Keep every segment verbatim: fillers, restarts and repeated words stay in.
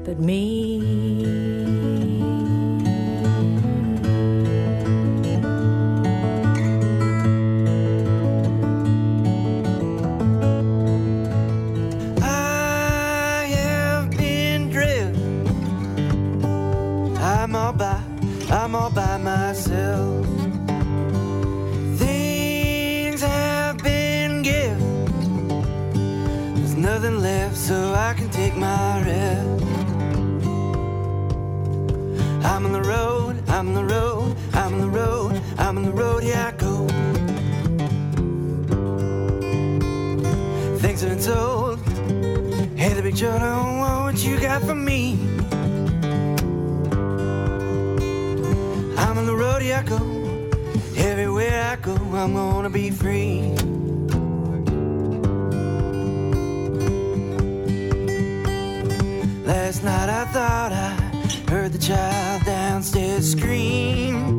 but me. I'm all by, I'm all by myself. Things have been given. There's nothing left so I can take my rest. I'm on the road, I'm on the road, I'm on the road, I'm on the road, here I go. Things have been told. Hey, the big Joe, don't want what you got from me. I'm on the road, here I go. Everywhere I go, I'm gonna be free. Last night I thought I heard the child downstairs scream.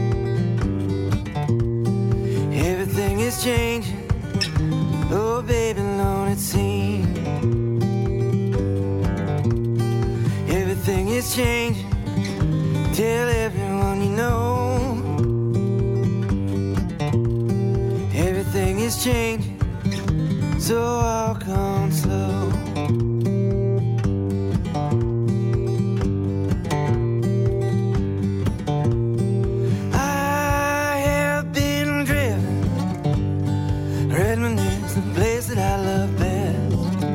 Everything is changing. Oh, baby, Lord, it seems. Everything is changing. Tell everyone you know. Everything is changing, so I'll come slow. I have been driven. Redmond is the place that I love best.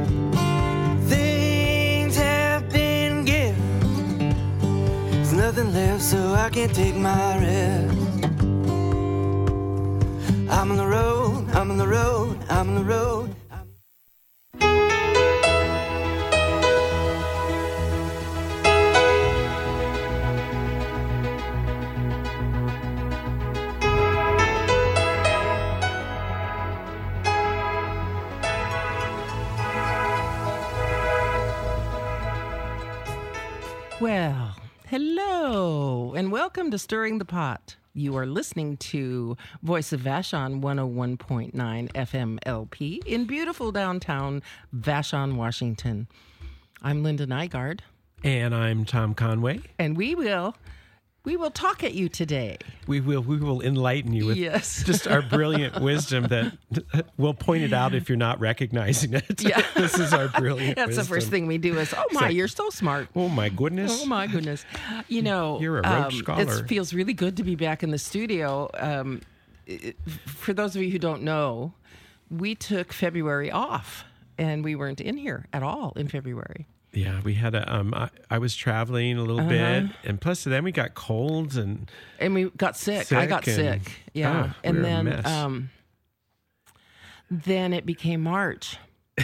Things have been given. There's nothing left, so I can't take my rest. I'm on the road, I'm on the road, I'm on the road. Well, hello, and welcome to Stirring the Pot. You are listening to Voice of Vashon one oh one point nine F M L P in beautiful downtown Vashon, Washington. I'm Linda Nygaard. And I'm Tom Conway. And we will we will talk at you today. We will we will enlighten you with yes. just our brilliant wisdom that we'll point it out if you're not recognizing it. Yeah. This is our brilliant That's wisdom. the first thing we do is, oh my, like, you're so smart. Oh my goodness. Oh my goodness. You know, You're a Roach um, scholar. It feels really good to be back in the studio. Um, it, for those of you who don't know, we took February off and we weren't in here at all in February. Yeah, we had a. Um, I, I was traveling a little Uh-huh. bit, and plus then we got colds and And we got sick. sick I got and, sick. Yeah. Oh, we and were a then mess. um then it became March.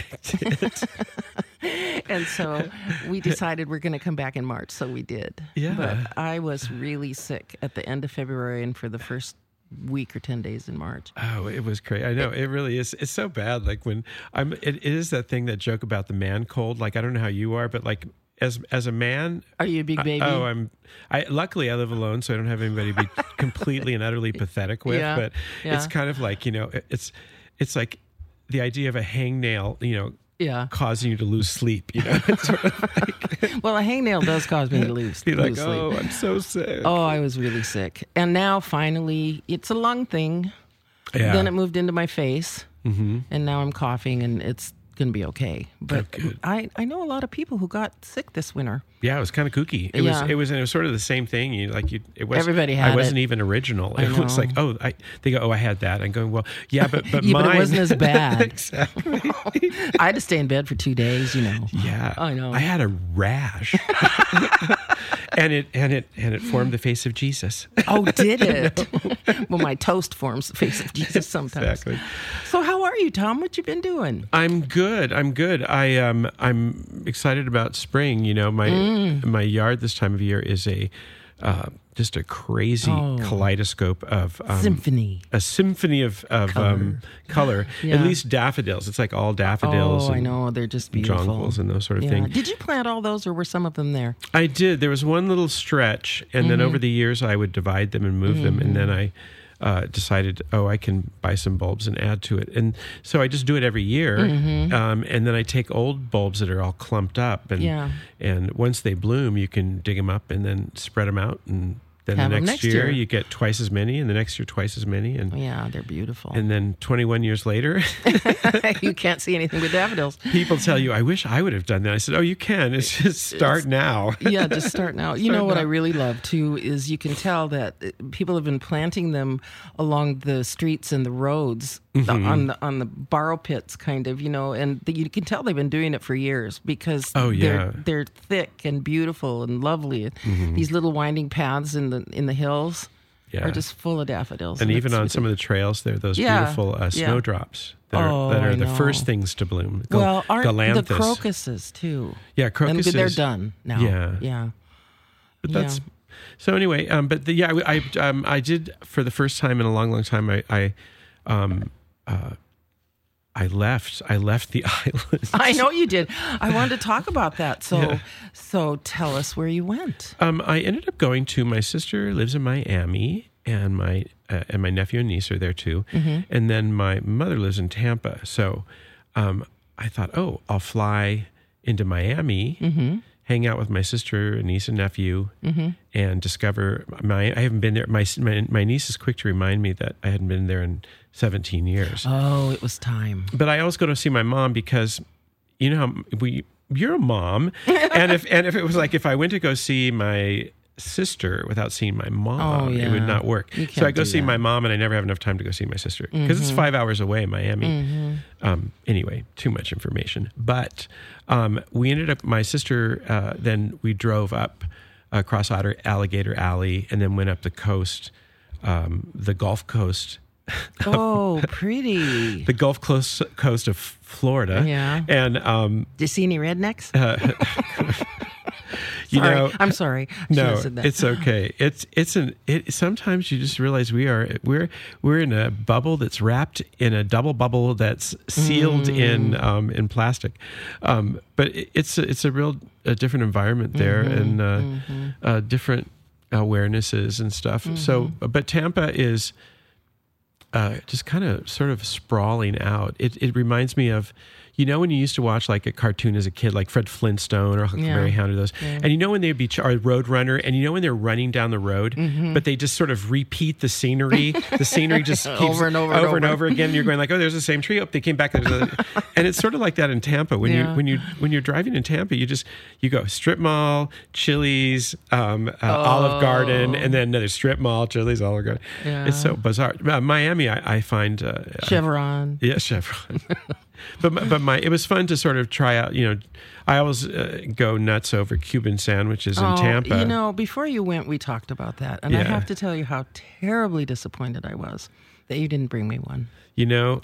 And so we decided we're going to come back in March, so we did. Yeah. But I was really sick at the end of February and for the first week or ten days in March. Oh, it was crazy. I know it really is. It's so bad. Like when I'm, it, it is that thing, that joke about the man cold. Like I don't know how you are, but like as as a man, Are you a big baby? I, oh, I'm. I luckily I live alone, so I don't have anybody to be completely and utterly pathetic with. Yeah, But yeah. it's kind of like, you know, it, it's it's like the idea of a hangnail, you know, Yeah. causing you to lose sleep. You know, it's sort of like, Well, a hangnail does cause me to lose, be like, lose oh, sleep. I'm so sick. Oh, I was really sick. And now finally, it's a lung thing. yeah. Then it moved into my face. mm-hmm. And now I'm coughing and it's going to be okay. But Oh, good. I, I know a lot of people who got sick this winter. Yeah, it was kind of kooky. It Yeah. was it was it was sort of the same thing. You like you it was Everybody had I wasn't it. even original. I It was know. like, oh, I they go, oh, I had that. I'm going, well, yeah, but but Yeah, but mine it wasn't as bad. exactly. I had to stay in bed for two days, you know. Yeah, I know. I had a rash, and it and it and it formed the face of Jesus. Oh, did it? Well, my toast forms the face of Jesus sometimes. Exactly. So how are you, Tom? What you been doing? I'm good. I'm good. I um I'm excited about spring. You know, my Mm. my yard this time of year is a uh, just a crazy Oh. kaleidoscope of um, Symphony. a symphony of of color. Um, color. Yeah. At least daffodils. It's like all daffodils. Oh, I and know. They're just beautiful. jonquils and those sort of Yeah. things. Did you plant all those or were some of them there? I did. There was one little stretch, and then over the years I would divide them and move them, and then I uh, decided, oh, I can buy some bulbs and add to it. And so I just do it every year. Mm-hmm. Um, and then I take old bulbs that are all clumped up. And, Yeah. and once they bloom, you can dig them up and then spread them out. And then Have the 'em next, next year, year. you get twice as many, and the next year twice as many. And Yeah, they're beautiful. and then twenty-one years later, You can't see anything with daffodils. people tell you, I wish I would have done that. I said, oh, you can. It's just start now. Yeah, just start now. You Start know what now. I really love too is you can tell that uh, people have been planting them along the streets and the roads Mm-hmm. the- on the on the borrow pits, kind of. You know, and the, you can tell they've been doing it for years because Oh, yeah. they're they're thick and beautiful and lovely. These little winding paths in the in the hills Yeah. are just full of daffodils. And even it's on really- some of the trails, there are those Yeah, beautiful uh, yeah. snowdrops that are, Oh, that are I the know. first things to bloom. Gal- well, aren't Galanthus. the crocuses too? Yeah, And crocuses. they're done now. Yeah. yeah. But that's Yeah. so anyway. Um, but the, yeah, I I, um, I did for the first time in a long, long time. I I um, uh, I left. I left the island. I know you did. I wanted to talk about that. So, Yeah. so tell us where you went. Um, I ended up going to my sister lives in Miami, and my uh, and my nephew and niece are there too, Mm-hmm. and then my mother lives in Tampa. So, um, I thought, oh, I'll fly into Miami, Mm-hmm. hang out with my sister, niece, and nephew, and discover my. I haven't been there. My, my my niece is quick to remind me that I hadn't been there in seventeen years. Oh, it was time. But I always go to see my mom because, you know, how we you're a mom, and if and if it was like if I went to go see my sister without seeing my mom, Oh, it yeah. would not work. You So can't I go do see that. my mom, and I never have enough time to go see my sister because it's five hours away in Miami. Um, anyway, too much information. But um, we ended up. My sister. Uh, then we drove up across Otter Alligator Alley, and then went up the coast, um, the Gulf Coast. Oh, pretty. The Gulf Coast, coast of Florida. Yeah. And, um, Did you see any rednecks? you sorry. know, I'm sorry. I should no, have said that. it's okay. It's, it's an, it, sometimes you just realize we are, we're, we're in a bubble that's wrapped in a double bubble that's sealed Mm. in, um, in plastic. Um, but it, it's, a, it's a real, a different environment there Mm-hmm. and, uh, uh, different awarenesses and stuff. So, Mm-hmm. but Tampa is, uh, just kind of sort of sprawling out. It it reminds me of, you know, when you used to watch like a cartoon as a kid, like Fred Flintstone or Huckleberry Yeah. Hound or those, and you know when they'd be ch- or Roadrunner, and you know when they're running down the road, Mm-hmm. but they just sort of repeat the scenery. The scenery just keeps Over and over and over and over. over again. And you're going like, oh, there's the same tree. Oh, they came back. There's a, and it's sort of like that in Tampa when Yeah. you when you when you're driving in Tampa, you just you go strip mall, Chili's, um, uh, Olive Garden, and then another strip mall, Chili's, Olive Garden. Yeah. It's so bizarre. Uh, Miami, I, I find. Uh, Chevron. yeah, Chevron. but my- but my it was fun to sort of try out. You know, I always uh, go nuts over Cuban sandwiches in Oh, Tampa. you know, before you went, we talked about that. And I Yeah. have to tell you how terribly disappointed I was that you didn't bring me one. You know,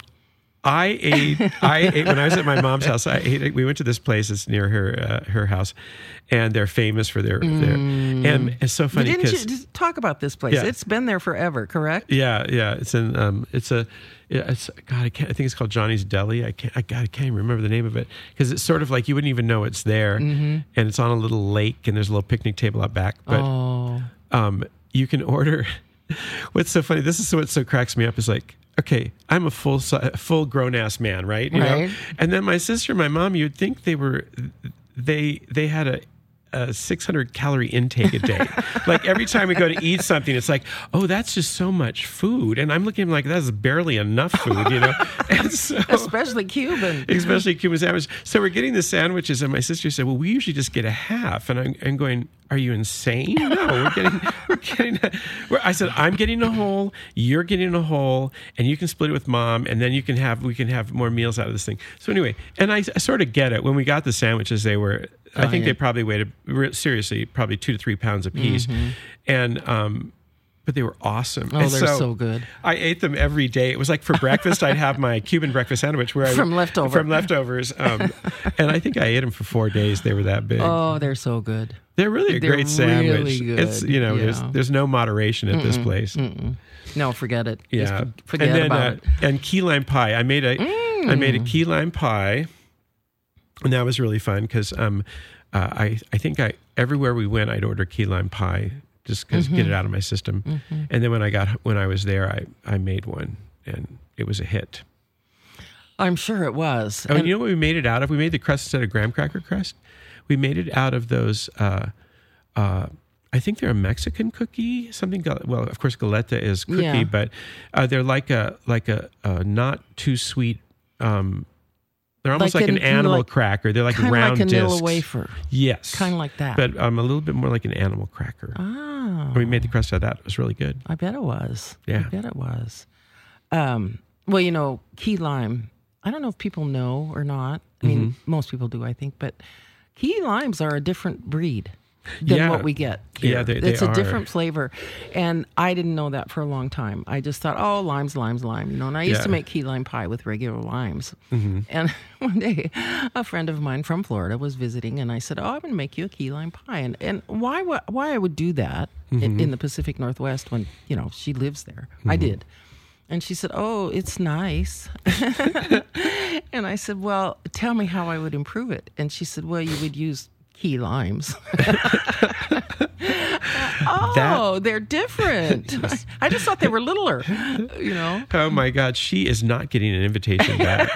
I ate. I ate when I was at my mom's house. I ate. We went to this place that's near her uh, her house, and they're famous for their. their and it's so But funny didn't you because just talk about this place? Yeah. It's been there forever, correct? yeah, yeah. It's in. Um, it's a. It's God. I can't. I think it's called Johnny's Deli. I can't. I, God, I can't even remember the name of it because it's sort of like you wouldn't even know it's there, and it's on a little lake, and there's a little picnic table out back. But Oh. um, you can order. What's so funny? This is what so cracks me up is like, okay, I'm a full si- full grown ass man, right? You Right. know, and then my sister, and my mom, you'd think they were, they they had a. A six hundred calorie intake a day. Like every time we go to eat something, it's like, oh, that's just so much food. And I'm looking like that's barely enough food, you know? And so, Especially Cuban. especially Cuban sandwich. So we're getting the sandwiches, and my sister said, "Well, we usually just get a half." And I'm, I'm going, "Are you insane? No, we're getting, we're getting." A, we're, I said, "I'm getting a whole. You're getting a whole, and you can split it with mom, and then you can have we can have more meals out of this thing." So anyway, and I, I sort of get it. When we got the sandwiches, they were. I think yeah. they probably weighed re- seriously probably two to three pounds a piece, and um, but they were awesome. Oh, And they're so good. I ate them every day. It was like for breakfast, I'd have my Cuban breakfast sandwich where I From leftover. from leftovers, um, and I think I ate them for four days. They were that big. Oh, they're so good. They're really a they're great sandwich. really good. It's you know, there's Yeah. there's no moderation at this place. No, forget it. Yeah, Just forget and then, about uh, it. And key lime pie. I made a I made a key lime pie, and that was really fun because um, uh, I I think I everywhere we went I'd order key lime pie just because get it out of my system. Mm-hmm. And then when I got when I was there, I I made one, and it was a hit. I'm sure it was. Oh, and and you know what we made it out of? We made the crust instead of graham cracker crust. We made it out of those. Uh, uh, I think they're a Mexican cookie. Something. Well, of course, Galeta is cookie, Yeah. but uh, they're like a like a, a not too sweet. Um, they're almost Like like, an, an- animal like- cracker. They're like kind of round like a Nilla discs. wafer. Yes, Kind of like that. but um, a little bit more like an animal cracker. Ah, And we made the crust out of that. It was really good. I bet it was. Yeah. I bet it was. Um, well, you know, key lime. I don't know if people know or not. I mean, Mm-hmm. most people do, I think. But key limes are a different breed than Yeah. what we get here. Yeah, they- they it's a are. different flavor. And I didn't know that for a long time. I just thought, oh, limes, limes, lime. You know, and I used Yeah. to make key lime pie with regular limes. Mm-hmm. And one day, a friend of mine from Florida was visiting, and I said, oh, I'm going to make you a key lime pie. And, and why, wa- why I would do that Mm-hmm. in, in the Pacific Northwest when, you know, she lives there. I Mm-hmm. did. And she said, oh, it's nice. And I said, well, tell me how I would improve it. And she said, well, you would use key limes. Oh, they're different. I just thought they were littler, you know. Oh my God, she is not getting an invitation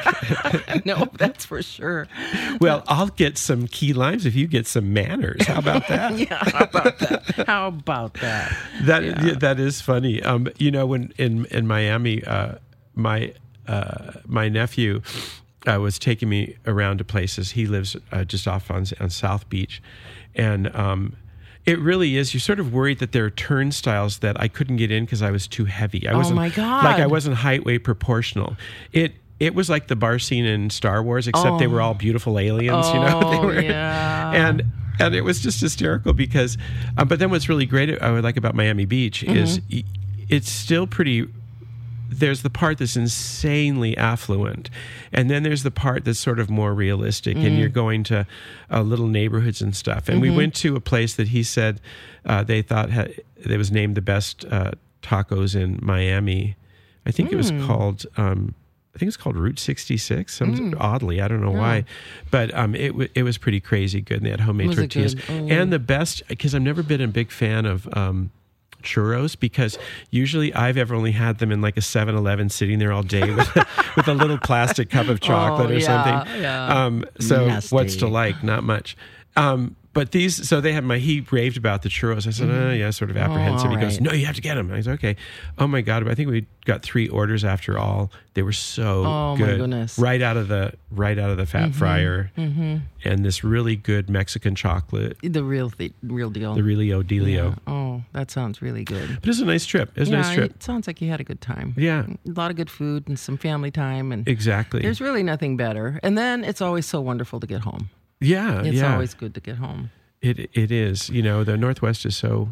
back. No, that's for sure. Well, I'll get some key limes if you get some manners. How about that? Yeah, how about that? How about that? That Yeah. yeah, that is funny. Um, you know, when in in Miami, uh, my uh, my nephew uh, was taking me around to places. He lives uh, just off on on South Beach, and um, it really is. You're sort of worried that there are turnstiles that I couldn't get in because I was too heavy. I Oh, wasn't my God. like I wasn't height weight proportional. It. It was like the bar scene in Star Wars, except they were all beautiful aliens. you know, they Oh, were, yeah. and and it was just hysterical because. Um, but then what's really great I would like about Miami Beach is Mm-hmm. y- it's still pretty. There's the part that's insanely affluent, and then there's the part that's sort of more realistic, and you're going to uh, little neighborhoods and stuff. And we went to a place that he said uh, they thought had, it was named the best uh, tacos in Miami. I think it was called. Um, I think it's called Route sixty-six. Some, Oddly, I don't know why, but um, it w- it was pretty crazy good. And they had homemade Was it tortillas, good? Oh. and the best because I've never been a big fan of. Um, churros because usually I've ever only had them in like a seven eleven sitting there all day with, with a little plastic cup of chocolate Oh, or yeah, something. yeah. Um, so Nasty. what's to like? Not much. Um, but these, so they had my, he raved about the churros. I said, oh, yeah, sort of apprehensive. all He goes, right. no, you have to get them. I said, okay. Oh my God. I think we got three orders after all. They were so Oh, my good. goodness. Right out of the, right out of the fat fryer. Mm-hmm. And this really good Mexican chocolate, The real th- real deal. the really Odelio. Oh, that sounds really good. But it was a nice trip. It was a Yeah, nice trip. it sounds like you had a good time. Yeah. A lot of good food and some family time. And Exactly. there's really nothing better. And then it's always so wonderful to get home. yeah. It's yeah. always good to get home. It it is. You know, the Northwest is so.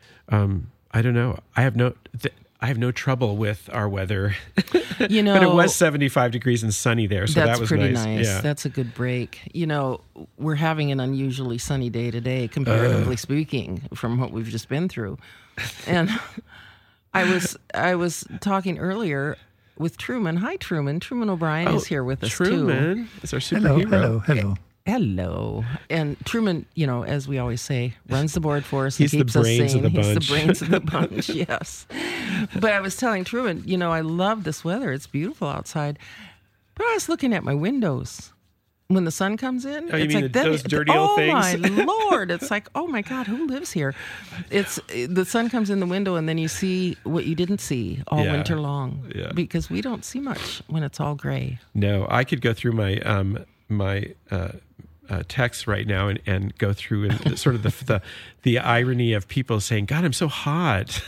Um, I don't know. I have no. Th- I have no trouble with our weather. You know, but it was seventy-five degrees and sunny there, so that's that was pretty nice. nice. Yeah. That's a good break. You know, we're having an unusually sunny day today, comparatively speaking, from what we've just been through. And I was I was talking earlier with Truman. Hi, Truman. Truman O'Brien is here with us too. Truman is our Hello, superhero. hello, hello. Hello. And Truman, you know, as we always say, runs the board for us He's and the keeps us brains of sane. the He's bunch. the brains of the bunch, yes. But I was telling Truman, you know, I love this weather. It's beautiful outside. But I was looking at my windows. When the sun comes in, Oh, you it's mean like the- that- those dirty oh old things? my Lord. It's like, oh my God, who lives here? It's the sun comes in the window and then you see what you didn't see all Yeah. winter long. Yeah. Because we don't see much when it's all gray. No, I could go through my um my uh, uh texts right now and, and go through and sort of the, the the irony of people saying, "God, I'm so hot."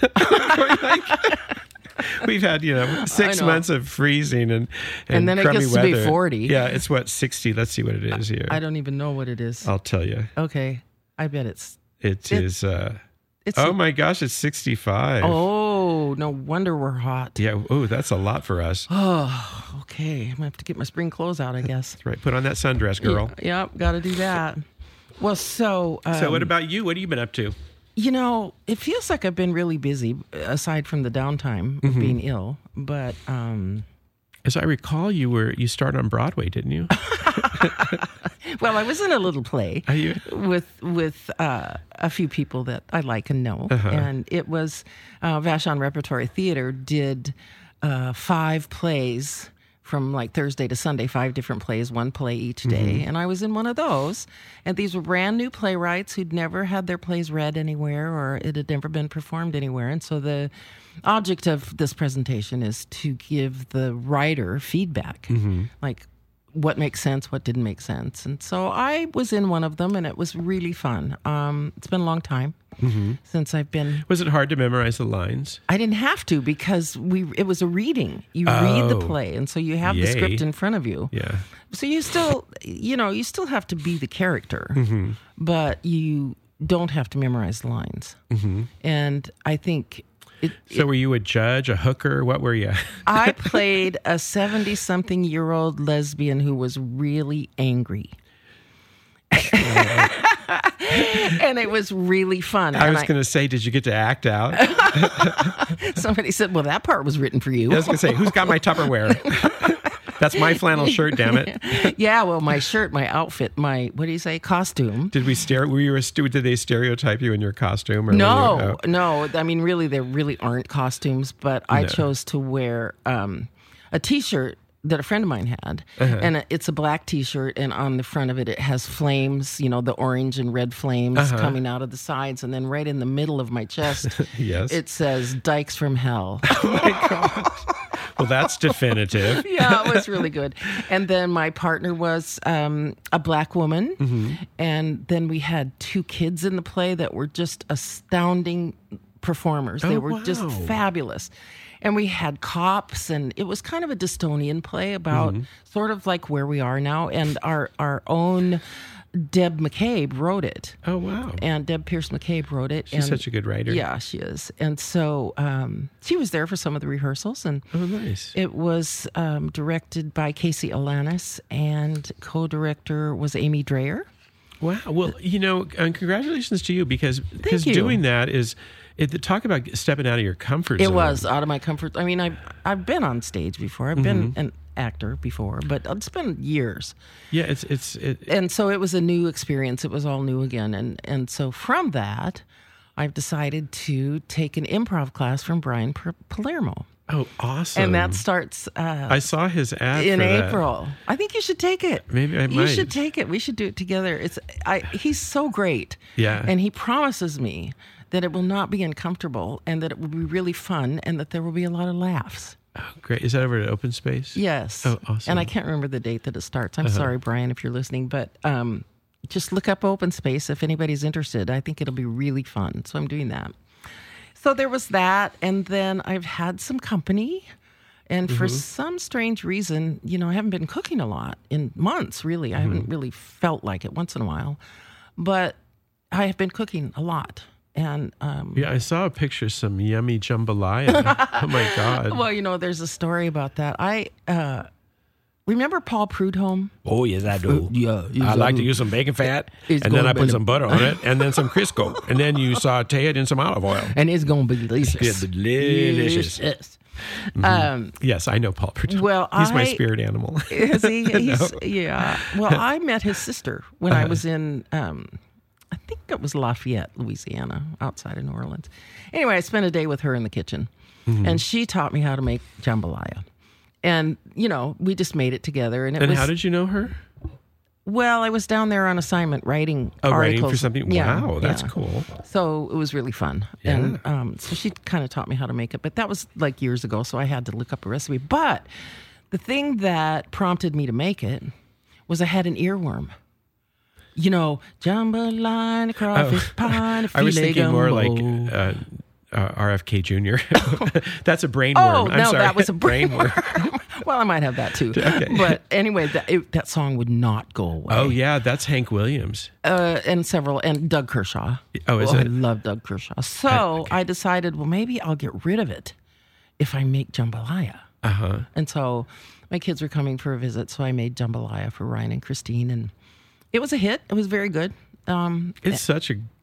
Like, we've had you know six know. months of freezing and and, And then it crummy gets to be weather. forty. Yeah, it's what sixty. Let's see what it is here. I don't even know what it is. I'll tell you. Okay. I bet it's It It- is. Uh, it's oh my gosh, it's sixty-five. Oh, no wonder we're hot. Yeah. Oh, that's a lot for us. Oh, okay. I'm gonna have to get my spring clothes out, I guess. That's right. Put on that sundress, girl. Yep, got to do that. Well, so um, So, what about you? What have you been up to? you know, it feels like I've been really busy, aside from the downtime Mm-hmm. of being ill. But um, As I recall, you were you started on Broadway, didn't you? Well, I was in a little play Are you? with with uh, a few people that I like and know, Uh-huh. and it was uh, Vashon Repertory Theater did uh, five plays from like Thursday to Sunday, five different plays, one play each day, Mm-hmm. and I was in one of those. And these were brand new playwrights who'd never had their plays read anywhere, or it had never been performed anywhere, and so the object of this presentation is to give the writer feedback, Mm-hmm. like what makes sense, what didn't make sense. And so I was in one of them, and it was really fun. Um, it's been a long time Mm-hmm. since I've been. Was it hard to memorize the lines? I didn't have to because we. It was a reading. You read the Oh. play, and so you have the Yay. script in front of you. Yeah. So you still, you know, you still have to be the character, Mm-hmm. but you don't have to memorize the lines. Mm-hmm. And I think it, So were you a judge, a hooker? What were you? I played a seventy-something-year-old lesbian who was really angry. And it was really fun. I And was going to say, did you get to act out? Somebody said, well, that part was written for you. I was going to say, who's got my Tupperware? That's my flannel shirt, damn it. Yeah, well, my shirt, my outfit, my, what do you say, costume. Did we stare? Were you a stu- Did they stereotype you in your costume? Or No, were you, oh. no. I mean, really, there really aren't costumes, but I No. chose to wear um, a T-shirt that a friend of mine had, Uh-huh. and it's a black T-shirt, and on the front of it, it has flames, you know, the orange and red flames Uh-huh. coming out of the sides, and then right in the middle of my chest, Yes. it says "Dykes from Hell." Well, that's definitive. Yeah, it was really good. And then my partner was um, a black woman, Mm-hmm. and then we had two kids in the play that were just astounding performers. They Oh, were just wow. fabulous. And we had cops, and it was kind of a dystopian play about Mm-hmm. sort of like where we are now. And our, our own Deb McCabe wrote it. Oh, wow. And Deb Pierce McCabe wrote it. She's and such a good writer. Yeah, she is. And so um, she was there for some of the rehearsals, and Oh, nice. it was um, directed by Casey Alanis, and co-director was Amy Dreyer. Wow. Well, you know, and congratulations to you because because you. doing that is it, talk about stepping out of your comfort It zone. was out of my comfort. I mean, I've I've been on stage before. I've been an actor before, but it's been years. Yeah, it's it's it, And so it was a new experience. It was all new again. And and so from that, I've decided to take an improv class from Brian P- Palermo. oh awesome. And that starts uh, I saw his ad in for that. April. I think you should take it. Maybe I You might. should take it. We should do it together. It's I he's so great. Yeah. And he promises me that it will not be uncomfortable, and that it will be really fun, and that there will be a lot of laughs. Oh, great. Is that over at Open Space? Yes. Oh, awesome. And I can't remember the date that it starts. I'm sorry, Brian, if you're listening, but um, just look up Open Space if anybody's interested. I think it'll be really fun. So I'm doing that. So there was that, and then I've had some company. And for some strange reason, you know, I haven't been cooking a lot in months, really. I haven't really felt like it once in a while. But I have been cooking a lot. And um, Yeah, I saw a picture of some yummy jambalaya. Oh my God. well, you know, there's a story about that. I uh, remember Paul Prudhomme. Oh, yes, I do. Yeah, I like to use some bacon fat, It's and then gonna I be put the- some butter on it, and then some Crisco, and then you saute it in some olive oil. And it's going to be delicious. It's delicious. Yes. Um, Yes, I know Paul Prudhomme. Well, he's my I- spirit animal. is he? He's, Yeah. Well, I met his sister when I was in, um, I think it was Lafayette, Louisiana, outside of New Orleans. Anyway, I spent a day with her in the kitchen, and she taught me how to make jambalaya. And, you know, we just made it together. And it And was, how did you know her? well, I was down there on assignment writing Oh, articles. writing for something? Yeah, Wow, that's yeah. cool. So it was really fun. And um, so she kind of taught me how to make it. But that was like years ago, so I had to look up a recipe. But the thing that prompted me to make it was I had an earworm. You know, jambalaya, and crawfish pie, and Oh. I was filet thinking more like gumbo. uh, uh, R F K Junior That's a brain Oh, worm. I'm no, sorry. that was a brain worm. Well, I might have that too. Okay. But anyway, that, it, that song would not go away. Oh, yeah, that's Hank Williams. Uh, and several, and Doug Kershaw. Oh, is I it? love Doug Kershaw. So I decided, well, maybe I'll get rid of it if I make jambalaya. Uh huh. And so my kids were coming for a visit, so I made jambalaya for Ryan and Christine, and it was a hit. It was very good. Um, It's such a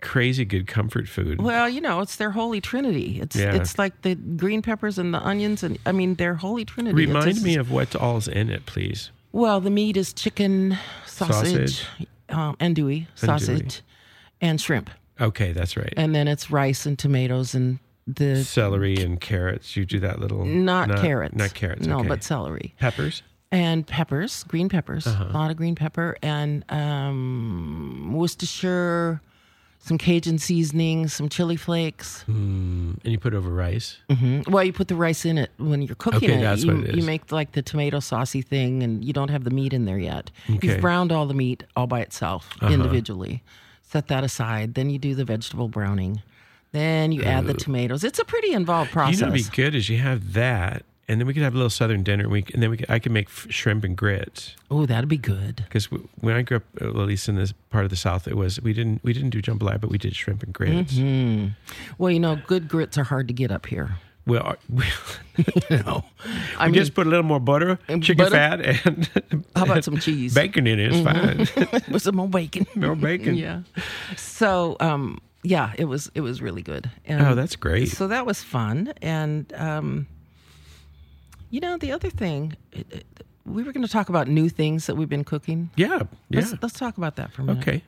crazy good comfort food. Well, you know, it's their holy trinity. It's Yeah. it's like the green peppers and the onions, and I mean, their holy trinity. Remind It's just- me of what all's in it, please. Well, the meat is chicken, sausage, Sausage. Um, andouille, sausage, and shrimp. Okay, that's right. And then it's rice and tomatoes and the Celery and carrots. You do that little. not, carrots, Not carrots. no, okay. but celery Peppers. and peppers, green peppers, Uh-huh. a lot of green pepper and um, Worcestershire, some Cajun seasoning, some chili flakes. Mm, and you put over rice. hmm Well, you put the rice in it when you're cooking Okay, it. that's you, what it you is. make like the tomato saucy thing, and you don't have the meat in there yet. Okay. You've browned all the meat all by itself Uh-huh. individually. Set that aside. Then you do the vegetable browning. Then you add the tomatoes. It's a pretty involved process. You know, what'd be good is you have that, and then we could have a little Southern dinner. And, we, and then we could, I could make f- shrimp and grits. Oh, that'd be good. Because when I grew up, at least in this part of the South, it was we didn't we didn't do jambalaya, but we did shrimp and grits. Hmm. Well, you know, good grits are hard to get up here. Well, our- we, No, I we mean, just put a little more butter, And chicken butter? fat, and how about some cheese? bacon in it. It's fine. With some more bacon. More bacon. Yeah. So, um, yeah, it was it was really good. And Oh, that's great. So that was fun, and um, you know, the other thing, it, it, we were going to talk about new things that we've been cooking. Yeah, yeah. Let's let's talk about that for a minute. Okay.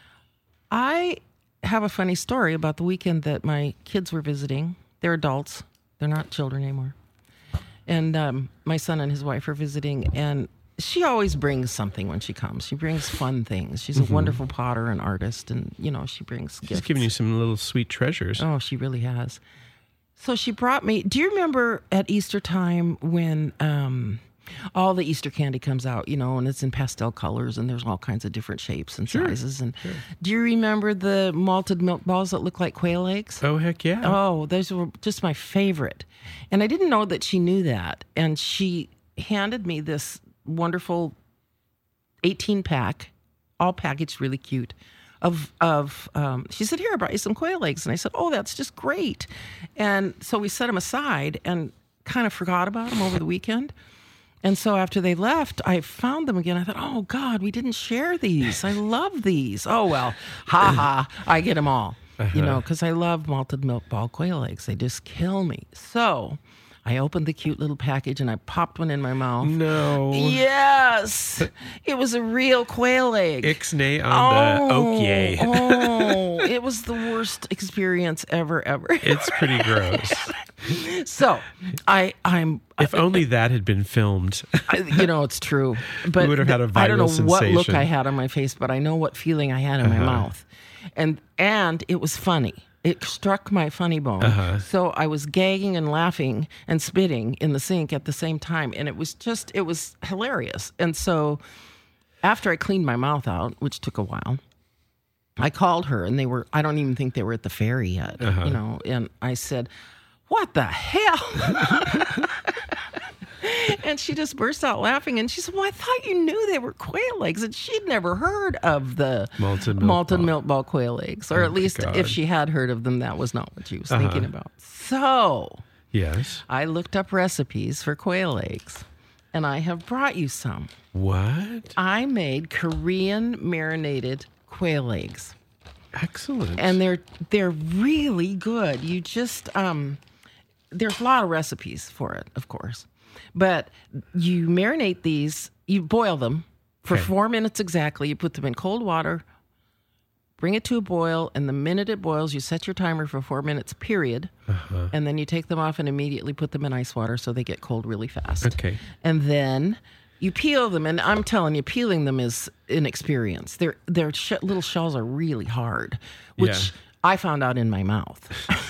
I have a funny story about the weekend that my kids were visiting. They're adults; they're not children anymore. And um, my son and his wife are visiting, and she always brings something when she comes. She brings fun things. She's a wonderful potter and artist, and you know, she brings She's gifts. giving you some little sweet treasures. Oh, she really has. So she brought me. Do you remember at Easter time when um, all the Easter candy comes out, you know, and it's in pastel colors and there's all kinds of different shapes and sizes? And do you remember the malted milk balls that look like quail eggs? Oh, heck yeah. Oh, those were just my favorite. And I didn't know that she knew that. And she handed me this wonderful eighteen pack, all packaged really cute, of, of um, she said, here, I brought you some quail eggs. And I said, oh, that's just great. And so we set them aside and kind of forgot about them over the weekend. And so after they left, I found them again. I thought, oh, God, we didn't share these. I love these. Oh, well, ha ha, I get them all. You know, because I love malted milk ball quail eggs. They just kill me. So I opened the cute little package and I popped one in my mouth. No. Yes, it was a real quail egg. Ixnay on the oh, oak yay. oh, it was the worst experience ever, ever. It's pretty gross. So I, I'm, If only that had been filmed. I, you know, it's true. But would have had a I don't know viral what look sensation. I had on my face, but I know what feeling I had in my mouth, and and it was funny. It struck my funny bone. Uh-huh. So I was gagging and laughing and spitting in the sink at the same time, and it was just it was hilarious. And so after I cleaned my mouth out, which took a while, I called her, and they were I don't even think they were at the ferry yet, Uh-huh. you know. And I said, "What the hell?" And she just burst out laughing, and she said, well, I thought you knew they were quail eggs. And she'd never heard of the Malted milk malted ball. milk ball quail eggs. Or Oh at my least God. if she had heard of them, that was not what she was Uh-huh. thinking about. So Yes. I looked up recipes for quail eggs, and I have brought you some. What? I made Korean marinated quail eggs. Excellent. And they're they're really good. You just um there's a lot of recipes for it, of course. But you marinate these, you boil them for Okay. four minutes exactly. You put them in cold water, bring it to a boil, and the minute it boils, you set your timer for four minutes, period. Uh-huh. And then you take them off and immediately put them in ice water so they get cold really fast. Okay. And then you peel them, and I'm telling you, peeling them is an experience. Their their sh- little shells are really hard, which Yeah. I found out in my mouth.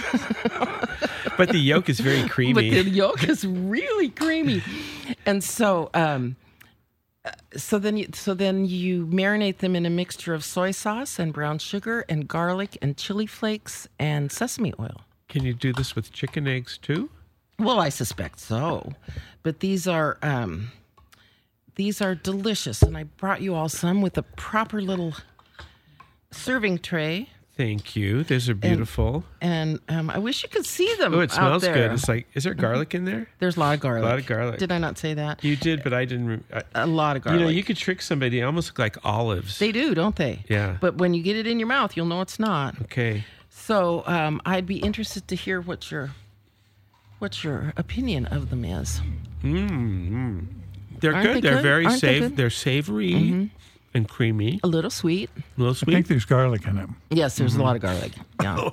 But the yolk is very creamy. But the yolk is really creamy, and so um, uh, so then you so then you marinate them in a mixture of soy sauce and brown sugar and garlic and chili flakes and sesame oil. Can you do this with chicken eggs too? Well, I suspect so, but these are um, these are delicious, and I brought you all some with a proper little serving tray. Thank you. Those are beautiful. And um, I wish you could see them. Oh, it out smells there. good. It's like, is there garlic in there? There's a lot of garlic. A lot of garlic. Did I not say that? You did, but I didn't. re- I, A lot of garlic. you know, you could trick somebody. They almost look like olives. They do, don't they? Yeah. But when you get it in your mouth, you'll know it's not. Okay. So um, I'd be interested to hear what your what your opinion of them is. Mm-hmm. They're Aren't good. they They're good? very Aren't they safe. good? They're savory and creamy. A little sweet. A little I sweet. think there's garlic in them. Yes, there's a lot of garlic. Yeah.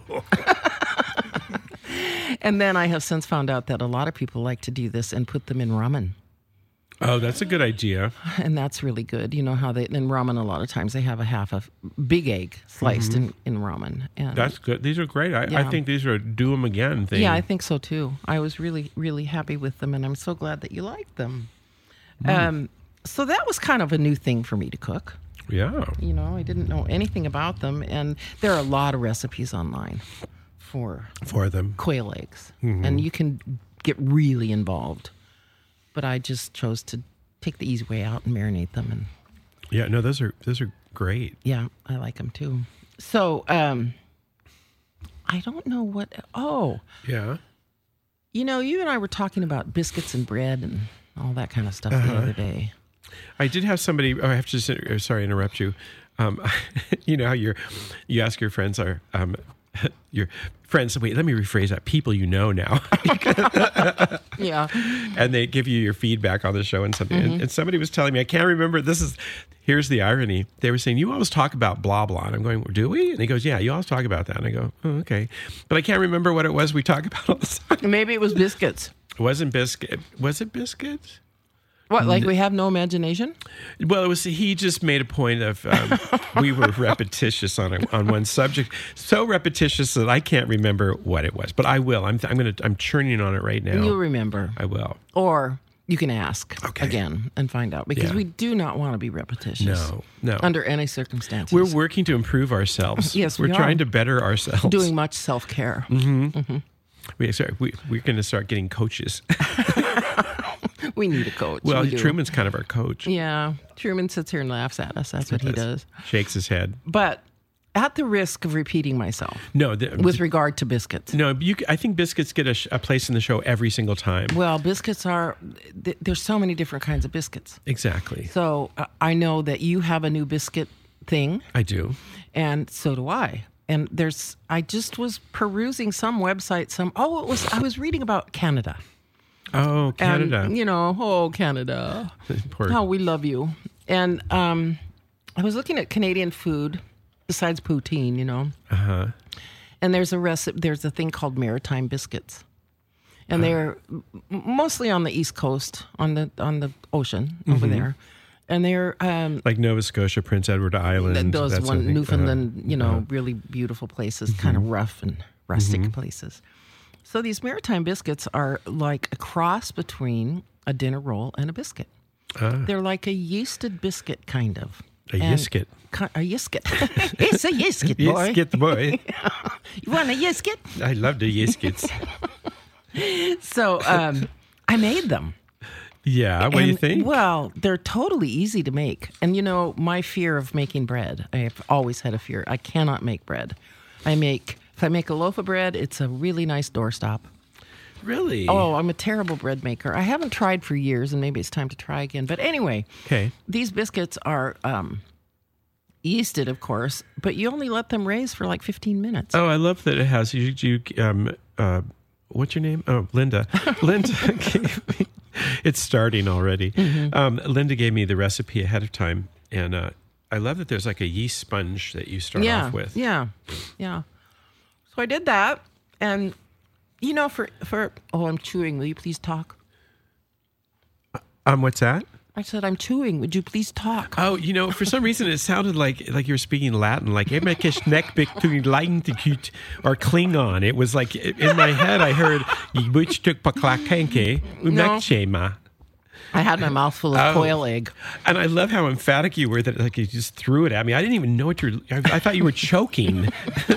And then I have since found out that a lot of people like to do this and put them in ramen. Oh, that's a good idea. And that's really good. You know how they, in ramen, a lot of times they have a half a big egg sliced in, in ramen. And That's good. These are great. I, I Yeah. think these are a do them again thing. yeah, I think so too. I was really, really happy with them, and I'm so glad that you liked them. Mm. Um, so that was kind of a new thing for me to cook. Yeah. You know, I didn't know anything about them, and there are a lot of recipes online for For them. quail eggs, Mm-hmm. and you can get really involved. But I just chose to take the easy way out and marinate them, and Yeah. No, those are those are great. yeah, I like them too. So um, I don't know what. Oh, Yeah. you know, you and I were talking about biscuits and bread and all that kind of stuff Uh-huh. the other day. I did have somebody. Oh, I have to just. uh, Sorry, interrupt you. Um, you know how you're. You ask your friends are. Um, your friends. Wait, let me rephrase that. People you know now, Yeah, and they give you your feedback on the show and something. And, and somebody was telling me, I can't remember. This is. Here's the irony. They were saying, you always talk about blah blah. And I'm going, do we? And he goes, yeah, you always talk about that. And I go, oh, okay, but I can't remember what it was we talk about all the time. maybe it was biscuits. It wasn't biscuit. Was it biscuits? What, like we have no imagination? Well, it was. He just made a point of um, we were repetitious on a, on one subject, so repetitious that I can't remember what it was. But I will. I'm. I'm gonna. I'm churning on it right now. You'll remember. I will. Or you can ask Okay. again and find out, because Yeah. we do not want to be repetitious. No. No. Under any circumstances. We're working to improve ourselves. Yes, we're we are. trying to better ourselves. doing much self-care. We, sorry, we, we're going to start getting coaches. We need a coach. Well, We do. Truman's kind of our coach. Yeah. Truman sits here and laughs at us. That's what he does. Shakes his head. But at the risk of repeating myself No. The, with regard to biscuits. no. You. I think biscuits get a, sh- a place in the show every single time. Well, biscuits are, th- there's so many different kinds of biscuits. Exactly. So uh, I know that you have a new biscuit thing, I do. and so do I. And there's, I just was perusing some website, some, oh, it was, I was reading about Canada. Oh, Canada. And, you know, oh, Canada. Poor- How we love you. And um, I was looking at Canadian food, besides poutine, you know. Uh-huh. And there's a recipe, there's a thing called maritime biscuits. And they're m- mostly on the East Coast, on the on the ocean over Mm-hmm. there. And they're um, Like Nova Scotia, Prince Edward Island. those that sort of one thing. Newfoundland, you know, Uh-huh. really beautiful places, kind of rough and rustic Mm-hmm. places. So these maritime biscuits are like a cross between a dinner roll and a biscuit. They're like a yeasted biscuit, kind of. A And- yiscuit. ki- A yiscuit. It's a yiscuit, boy. Yiscuit, boy. You want a yiscuit? I love the yiskits. So um, I made them. Yeah, what do you And, think? Well, they're totally easy to make. And you know, my fear of making bread, I've always had a fear. I cannot make bread. I make, if I make a loaf of bread, it's a really nice doorstop. Really? Oh, I'm a terrible bread maker. I haven't tried for years, and maybe it's time to try again. But anyway, Okay. these biscuits are um, yeasted, of course, but you only let them raise for like fifteen minutes. Oh, I love that it has you. you um, uh, what's your name? Oh, Linda. Linda gave me. It's starting already. Mm-hmm. Um, Linda gave me the recipe ahead of time, and uh, I love that there's like a yeast sponge that you start yeah, off with. yeah, yeah. So I did that, and you know, for for oh, I'm chewing. Will you please talk? Um, what's that? I said, I'm chewing. Would you please talk? Oh, you know, for some reason it sounded like like you were speaking Latin, like or Klingon. It was like in my head I heard No. I had my mouth full of Oh. quail egg. And I love how emphatic you were that like you just threw it at me. I didn't even know what you're. I, I thought you were choking.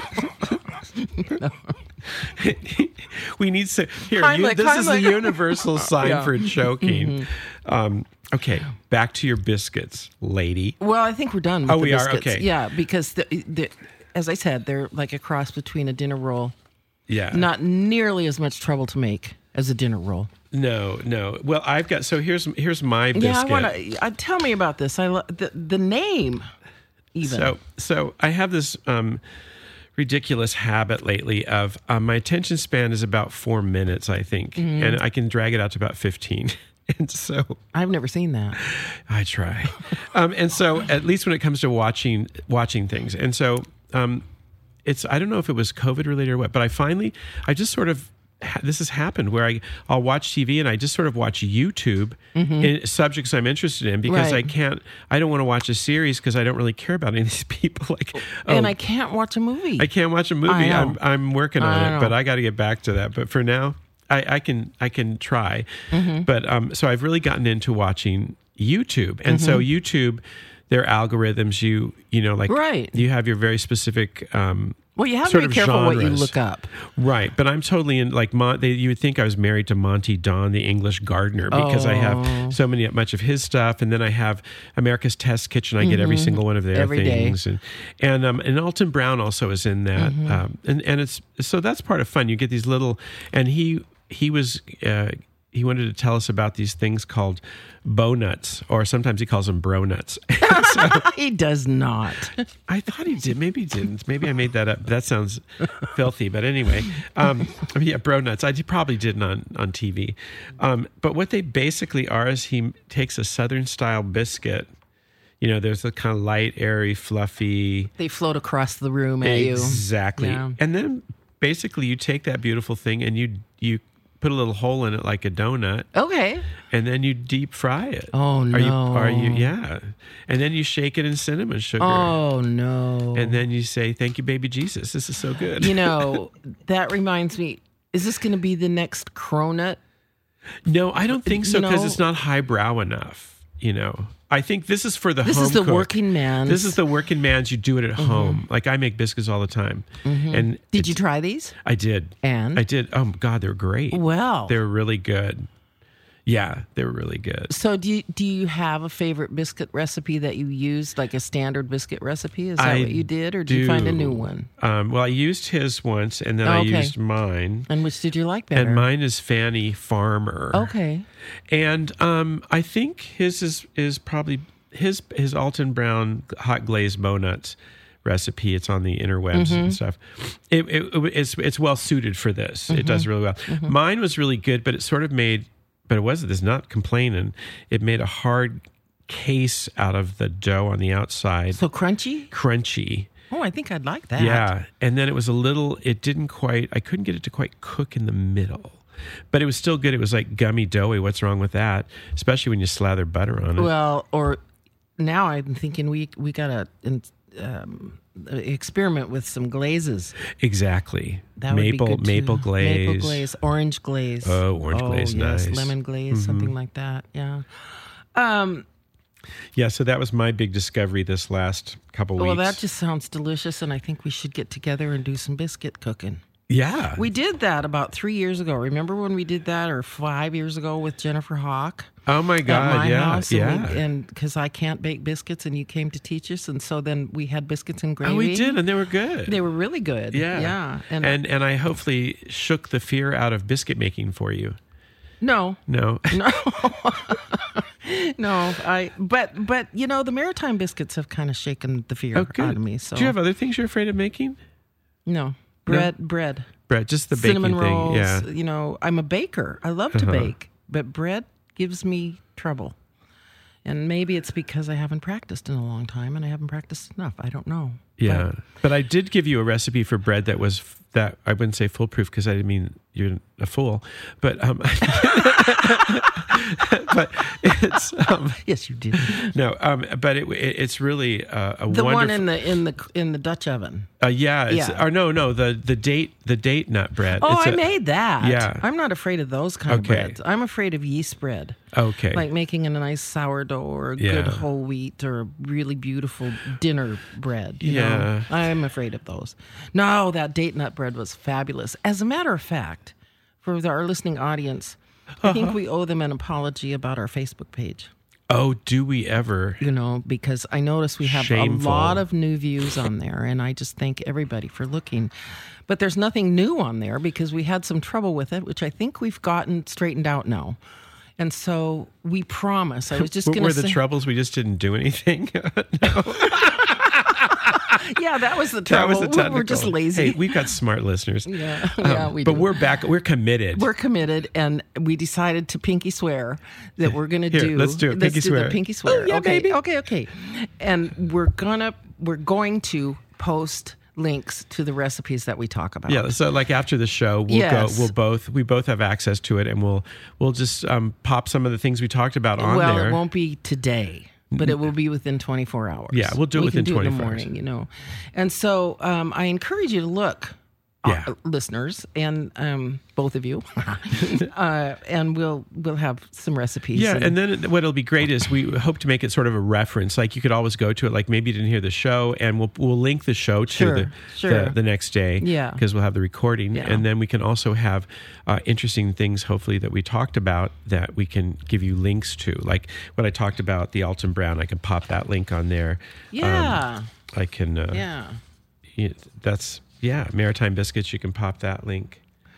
We need to here. Kinda, You, this is the kinda. universal sign Yeah. for choking. Um, okay, back to your biscuits, lady. Well, I think we're done with Oh, the we are? biscuits. Okay. Yeah, because the, the as I said, they're like a cross between a dinner roll. Yeah. Not nearly as much trouble to make as a dinner roll. No, no. Well, I've got, so here's here's my biscuit. Yeah, I want to, uh, tell me about this. I lo- the, the name, even. So, so I have this um, ridiculous habit lately of um, my attention span is about four minutes, I think, Mm-hmm. and I can drag it out to about fifteen. And so I've never seen that. I try. um, and so at least when it comes to watching watching things, and so um, it's I don't know if it was COVID related or what, but I finally I just sort of. This has happened where I, I'll watch T V and I just sort of watch YouTube in subjects I'm interested in because Right. I can't, I don't want to watch a series because I don't really care about any of these people. Like, And oh, I can't watch a movie. I can't watch a movie. I know. I'm, I'm working on I it, know. but I got to get back to that. But for now, I, I can, I can try. Mm-hmm. But um, so I've really gotten into watching YouTube, and so Mm-hmm. YouTube, their algorithms, you, you know, like Right. you have your very specific. Um, well, you have to sort be of careful what you genres. look up. Right, but I'm totally in like Mon- they, you would think I was married to Monty Don, the English gardener, because I Oh. have so many much of his stuff, and then I have America's Test Kitchen. I get every single one of their Mm-hmm. Every day. things, and and um, and Alton Brown also is in that, Mm-hmm. um, and and it's so that's part of fun. You get these little, and he he was. Uh, he wanted to tell us about these things called bow nuts, or sometimes he calls them bro nuts. He does not. I thought he did. Maybe he didn't. Maybe I made that up. That sounds filthy. But anyway, um, I mean, yeah, bro nuts. I did- probably did on, on T V. Um, but what they basically are is he takes a Southern style biscuit. You know, there's a kind of light, airy, fluffy. They float across the room at you. Exactly. Yeah. And then basically you take that beautiful thing and you you put a little hole in it like a donut. Okay. And then you deep fry it. Oh, Are you? no. Are you? Yeah. And then you shake it in cinnamon sugar. Oh, no. And then you say, "Thank you, baby Jesus. This is so good." You know, that reminds me, is this going to be the next cronut? no, I don't think so You because know- it's not highbrow enough. You know, I think this is for the This home is the cook. working man's. This is the working man's. You do it at home. Like I make biscuits all the time. And Did you it's- try these? I did. And? I did. Oh God, they're great. Well. They're really good. Yeah, they're really good. So do you, do you have a favorite biscuit recipe that you used, like a standard biscuit recipe? Is that I what you did, or did you find a do. new one? Um, well, I used his once, and then Oh, I okay. used mine. And which did you like better? And mine is Fanny Farmer. Okay. And um, I think his is is probably his his Alton Brown hot glazed bow nuts recipe. It's on the interwebs Mm-hmm. and stuff. It, it, it's it's well suited for this. It does really well. Mm-hmm. Mine was really good, but it sort of made, but it wasn't. It's not complaining. It made a hard case out of the dough on the outside, So crunchy? crunchy. Oh, I think I'd like that. Yeah, and then it was a little. It didn't quite. I couldn't get it to quite cook in the middle, but it was still good. It was like gummy doughy. What's wrong with that? Especially when you slather butter on it. Well, or now I'm thinking we we gotta um, experiment with some glazes. Exactly. That would maple be good too. maple glaze. maple glaze, orange glaze. Oh, orange glaze, yes, nice. lemon glaze, something like that. Yeah. Um, Yeah. So that was my big discovery this last couple well, weeks. that just sounds delicious, and I think we should get together and do some biscuit cooking. yeah. We did that about three years ago. Remember when we did that, or five years ago with Jennifer Hawk? oh my God. At my yeah. house, yeah. and because I can't bake biscuits, and you came to teach us, and so then we had biscuits and gravy. oh, we did, and they were good. They were really good. yeah. yeah. And, and and I hopefully shook the fear out of biscuit making for you. no, No. no, I. But but you know, the maritime biscuits have kind of shaken the fear Oh, good. out of me. So Do you have other things you're afraid of making? no bread, bread, Bread, just the cinnamon baking rolls. thing. Yeah. You know, I'm a baker. I love to Uh-huh. bake, but bread gives me trouble. And maybe it's because I haven't practiced in a long time, and I haven't practiced enough. I don't know. Yeah, but I did give you a recipe for bread that was f- that I wouldn't say foolproof because I didn't mean you're a fool, but um, but it's um, But, yes, you did. no, um, but it, it it's really uh, a The wonderful. one in the in the in the Dutch oven. uh, yeah, it's, Yeah. or no, no, the the date the date nut bread. Oh, It's I a- made that. Yeah. I'm not afraid of those kind Okay. of breads. I'm afraid of yeast bread. Okay, Like making a nice sourdough or a Yeah. good whole wheat or a really beautiful dinner bread. You Yeah. know? I'm afraid of those. No, that date nut bread was fabulous. As a matter of fact, for the, our listening audience, I Uh-huh. think we owe them an apology about our Facebook page. Oh, do we ever? You know, because I notice we have Shameful. a lot of new views on there, and I just thank everybody for looking. But there's nothing new on there because we had some trouble with it, which I think we've gotten straightened out now. And so we promise. I was just What going were to the say, troubles? We just didn't do anything. yeah, that was the That trouble. was the technical. We're just lazy. Hey, we've got smart listeners. yeah, Um, yeah, we but do. we're back. We're committed. We're committed, and we decided to pinky swear that we're going to Here, do. let's do it. Let's Pinky do swear. the pinky swear. Oh, yeah, okay, baby. okay, okay. And we're gonna we're going to post links to the recipes that we talk about. Yeah, so like after the show, we'll Yes. go. We'll both we both have access to it, and we'll we'll just um, pop some of the things we talked about on well, there. it won't be today, but it will be within twenty-four hours. Yeah, we'll do it we within can do it in the twenty-four hours. morning, you know. And so um, I encourage you to look, Yeah. uh, listeners, and um, both of you, uh, and we'll we'll have some recipes. Yeah, and then what'll be great is we hope to make it sort of a reference. Like you could always go to it. Like maybe you didn't hear the show, and we'll we'll link the show to Sure, the, sure. the the next day. Yeah. because we'll have the recording, Yeah. and then we can also have uh, interesting things. Hopefully that we talked about that we can give you links to. Like what I talked about the Alton Brown. I can pop that link on there. yeah, Um, I can. Uh, yeah. yeah, that's yeah. Maritime Biscuits. You can pop that link.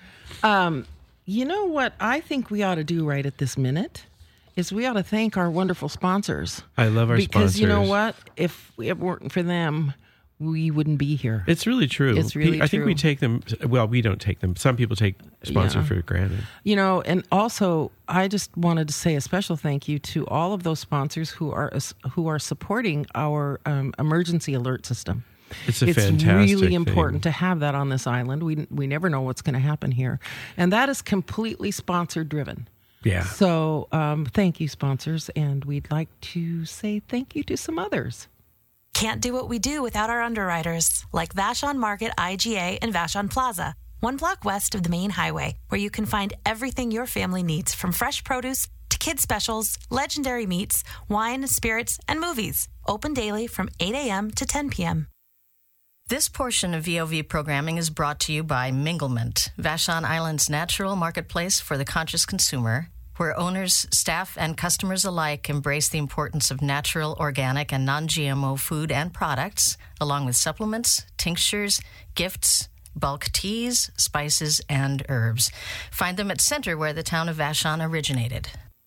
Um, you know what I think we ought to do right at this minute is we ought to thank our wonderful sponsors. I love our because sponsors. you know what? If it weren't for them, we wouldn't be here. It's really true. It's really I think true. we take them. Well, we don't take them. Some people take sponsor Yeah. for granted. You know, and also I just wanted to say a special thank you to all of those sponsors who are who are supporting our um, emergency alert system. It's a It's fantastic really important thing. to have that on this island. We we never know what's going to happen here, and that is completely sponsor driven. Yeah. So um, thank you, sponsors, and we'd like to say thank you to some others. Can't do what we do without our underwriters, like Vashon Market I G A and Vashon Plaza, one block west of the main highway, where you can find everything your family needs, from fresh produce to kids specials, legendary meats, wine, spirits, and movies. Open daily from eight a.m. to ten p.m. This portion of V O V programming is brought to you by Minglement, Vashon Island's natural marketplace for the conscious consumer, where owners, staff, and customers alike embrace the importance of natural, organic, and non-G M O food and products, along with supplements, tinctures, gifts, bulk teas, spices, and herbs. Find them at Center, where the town of Vashon originated.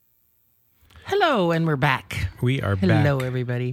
Hello, and we're back. We are Hello, back. everybody.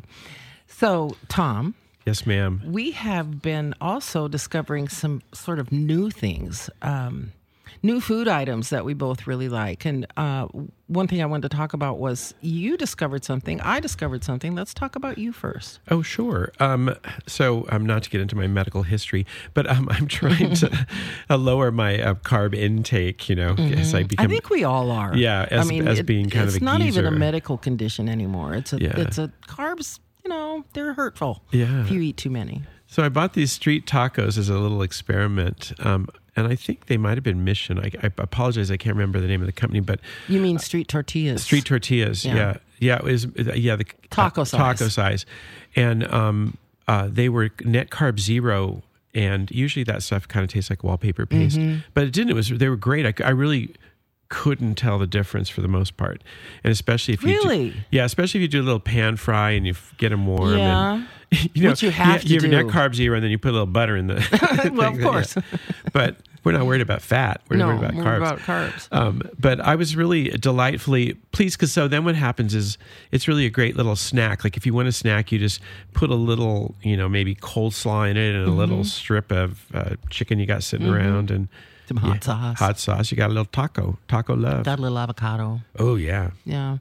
So, Tom, Yes, ma'am. we have been also discovering some sort of new things, um, new food items that we both really like. And uh, one thing I wanted to talk about was you discovered something. I discovered something. Let's talk about you first. Oh, sure. Um, so, um, not to get into my medical history, but um, I'm trying to uh, lower my uh, carb intake. You know, as I become. I think we all are. Yeah, as- as being kind of it's a not even a geezer. medical condition anymore. It's a Yeah. it's a carbs. You know, they're hurtful. Yeah. If you eat too many. So I bought these street tacos as a little experiment, um, and I think they might have been Mission. I, I apologize, I can't remember the name of the company, but You mean street tortillas? street tortillas. Yeah. Yeah, yeah, it was yeah the Taco uh, size. taco size, and um, uh, they were net carb zero. And usually that stuff kind of tastes like wallpaper paste, Mm-hmm. but it didn't. It was they were great. I, I really couldn't tell the difference for the most part, and especially if you Really? do, yeah, especially if you do a little pan fry and you f- get them warm. Yeah. And, you know, Which you have you, to you have do. net carb zero, and then you put a little butter in the. Well, of thing, course. yeah. But we're not worried about fat. We're No, worried about more carbs. about carbs. Um, but I was really delightfully pleased because so then what happens is it's really a great little snack. Like if you want a snack, you just put a little, you know, maybe coleslaw in it and a Mm-hmm. little strip of uh, chicken you got sitting around and Some hot sauce. hot sauce. You got a little taco, taco love. Got a little avocado. Oh yeah, Yeah.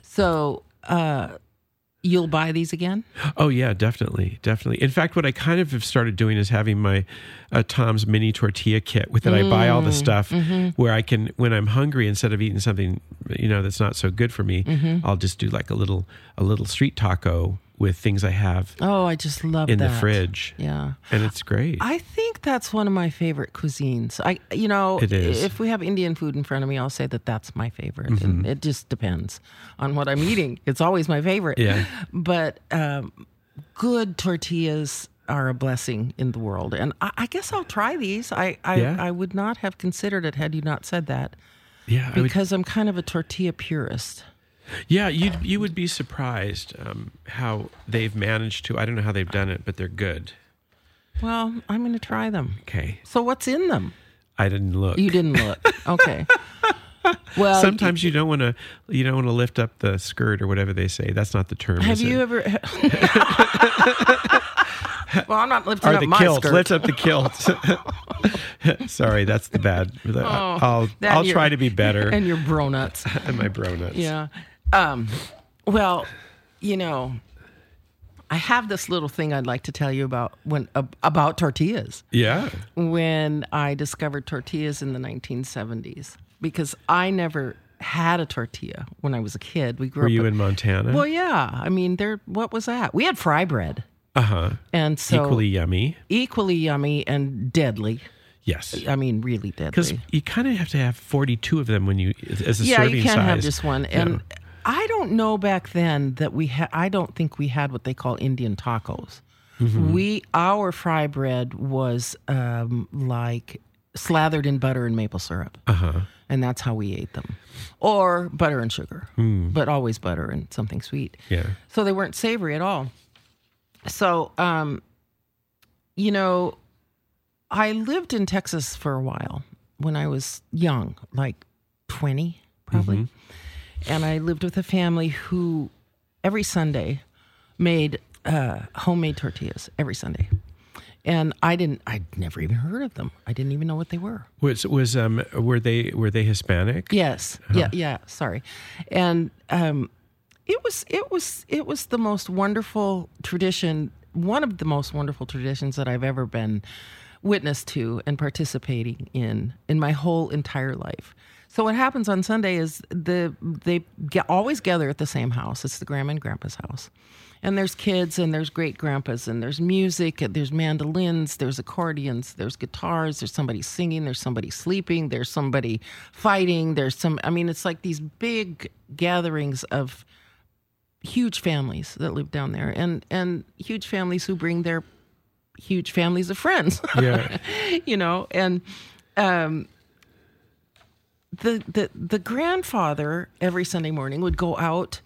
So uh, you'll buy these again? oh yeah, definitely, definitely. In fact, what I kind of have started doing is having my uh, Tom's mini tortilla kit with that I buy all the stuff where I can, when I'm hungry, instead of eating something you know that's not so good for me, I'll just do like a little a little street taco with things I have Oh, I just love in that. the fridge, Yeah. and it's great. I think that's one of my favorite cuisines. I, you know, It is. if we have Indian food in front of me, I'll say that that's my favorite. Mm-hmm. And it just depends on what I'm eating. It's always my favorite. Yeah. But um, good tortillas are a blessing in the world. And I, I guess I'll try these. I, I, Yeah. I would not have considered it had you not said that yeah, I would- because I'm kind of a tortilla purist. Yeah, you you would be surprised um, how they've managed to. I don't know how they've done it, but they're good. Well, I'm going to try them. Okay. So what's in them? I didn't look. You didn't look. Okay. Well, sometimes you don't want to. You don't want to lift up the skirt or whatever they say. That's not the term. Have is you it? ever? Well, I'm not lifting Or up the my kilt. skirt. Lift up the kilt. Sorry, that's the bad. the- Oh, I'll that I'll you're- try to be better. And your bro nuts. And my bro nuts. Yeah. Um, well, you know, I have this little thing I'd like to tell you about when uh, about tortillas. Yeah. When I discovered tortillas in the nineteen seventies, because I never had a tortilla when I was a kid. We grew Were up you with- in Montana? Well, yeah. I mean, there. What was that? We had fry bread, Uh huh. and so Equally yummy. equally yummy and deadly. Yes. I mean, really Because deadly. you kind of have to have forty-two of them when you as a Yeah, serving you can't size. have just one. And I don't know back then that we had. I don't think we had what they call Indian tacos. Mm-hmm. We our fry bread was um, like slathered in butter and maple syrup, Uh-huh. and that's how we ate them, or butter and sugar, but always butter and something sweet. Yeah. So they weren't savory at all. So, um, you know, I lived in Texas for a while when I was young, like twenty probably. And I lived with a family who every Sunday made uh, homemade tortillas every Sunday. And I didn't, I'd never even heard of them. I didn't even know what they were. Was was um were they were they Hispanic? Yes. Yeah. Yeah. Sorry. And um, it was it was it was the most wonderful tradition. One of the most wonderful traditions that I've ever been witness to and participating in in my whole entire life. So what happens on Sunday is the they get, always gather at the same house. It's the grandma and grandpa's house. And there's kids and there's great grandpas and there's music and there's mandolins, there's accordions, there's guitars, there's somebody singing, there's somebody sleeping, there's somebody fighting, there's some, I mean, it's like these big gatherings of huge families that live down there and, and huge families who bring their huge families of friends, Yeah. you know, and, um, the, the, the grandfather every Sunday morning would go out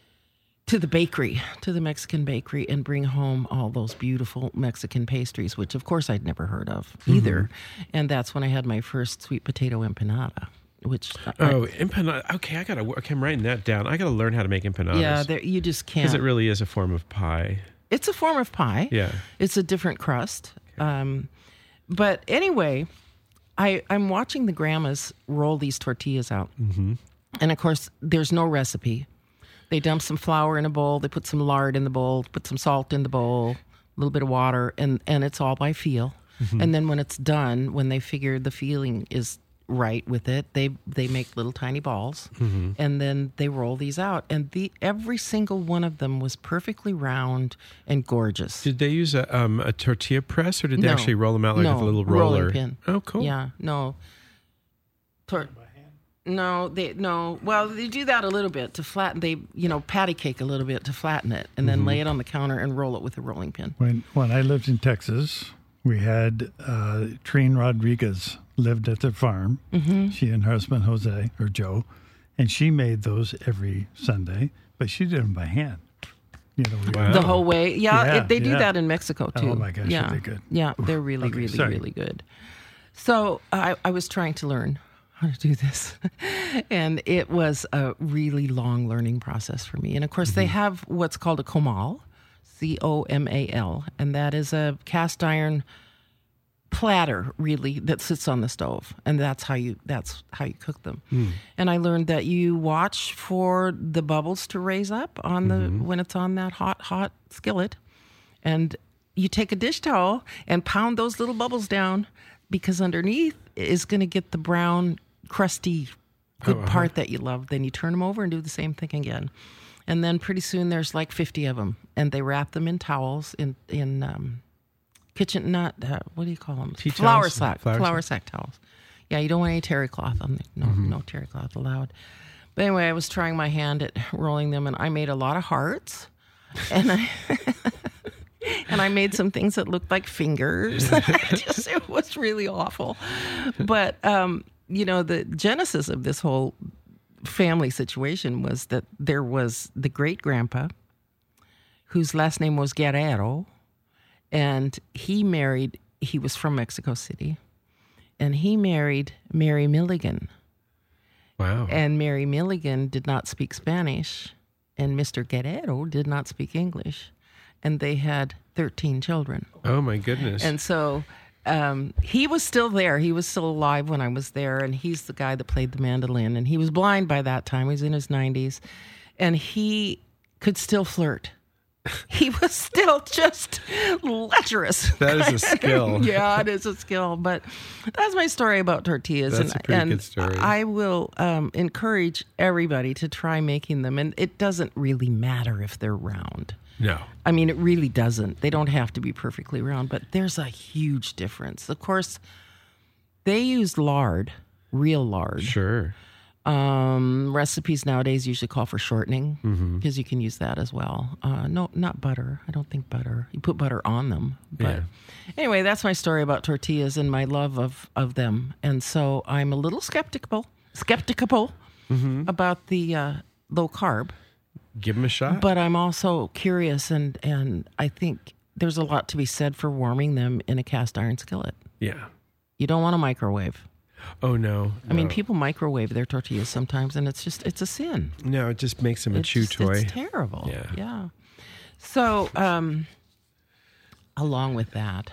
to the bakery, to the Mexican bakery, and bring home all those beautiful Mexican pastries, which of course I'd never heard of either. Mm-hmm. And that's when I had my first sweet potato empanada, which Oh, I, empanada. Okay, I gotta. Okay, I'm writing that down. I gotta learn how to make empanadas. yeah, there, you just can't. because it really is a form of pie. It's a form of pie. Yeah. It's a different crust. Um, but anyway, I, I'm watching the grandmas roll these tortillas out. Mm-hmm. And of course, there's no recipe. They dump some flour in a bowl. They put some lard in the bowl, put some salt in the bowl, a little bit of water, and, and it's all by feel. Mm-hmm. And then when it's done, when they figure the feeling is right with it, they they make little tiny balls, mm-hmm. and then they roll these out. And the every single one of them was perfectly round and gorgeous. Did they use a um, a tortilla press, or did they No. actually roll them out like no, a little rolling roller? pin. Oh, cool. Yeah, no. Tor- no, they no. Well, they do that a little bit to flatten. They you know patty cake a little bit to flatten it, and then Mm-hmm. lay it on the counter and roll it with a rolling pin. When when I lived in Texas, we had uh, Trine Rodriguez lived at the farm. Mm-hmm. She and her husband Jose or Joe, and she made those every Sunday, but she did them by hand. You know, we Wow. The whole way, yeah. Yeah, it, they do yeah. that in Mexico too. Oh, my gosh, are yeah, they good? Yeah, they're really, Okay, really, sorry. really good. So I, I was trying to learn how to do this, and it was a really long learning process for me. And of course, Mm-hmm. they have what's called a comal, C O M A L, and that is a cast iron platter really that sits on the stove, and that's how you that's how you cook them. Hmm. And I learned that you watch for the bubbles to raise up on the Mm-hmm. when it's on that hot hot skillet, and you take a dish towel and pound those little bubbles down, because underneath is going to get the brown crusty good Oh, uh-huh. part that you love. Then you turn them over and do the same thing again, and then pretty soon there's like fifty of them, and they wrap them in towels in in um, kitchen, not, uh, what do you call them? Tea flour towels? sack. Flour Flour sack. sack towels. Yeah, you don't want any terry cloth on the, no, Mm-hmm. no terry cloth allowed. But anyway, I was trying my hand at rolling them, and I made a lot of hearts, and I and I made some things that looked like fingers. Just, it was really awful. But um, you know, the genesis of this whole family situation was that there was the great grandpa, whose last name was Guerrero, and he married. He was from Mexico City, and he married Mary Milligan. Wow. And Mary Milligan did not speak Spanish, and Mister Guerrero did not speak English, and they had thirteen children. Oh, my goodness. And so um, he was still there. He was still alive when I was there, and he's the guy that played the mandolin, and he was blind by that time. He was in his nineties, and he could still flirt. He was still just lecherous. That is a skill. Yeah, it is a skill. But that's my story about tortillas. That's and, a pretty and good story. I will um, encourage everybody to try making them. And it doesn't really matter if they're round. No. I mean, it really doesn't. They don't have to be perfectly round, but there's a huge difference. Of course, they used lard, real lard. Sure. Um, recipes nowadays usually call for shortening because Mm-hmm. you can use that as well. Uh, no, not butter. I don't think butter. You put butter on them. But Yeah. anyway, that's my story about tortillas and my love of, of them. And so I'm a little skeptical, skeptical Mm-hmm. about the uh, low carb, Give them a shot. but I'm also curious, and, and I think there's a lot to be said for warming them in a cast iron skillet. yeah. You don't want to microwave. Oh, no. I mean, no. people microwave their tortillas sometimes, and it's just, it's a sin. No, it just makes them a It's chew just- toy. It's terrible. Yeah. Yeah. So, um, along with that,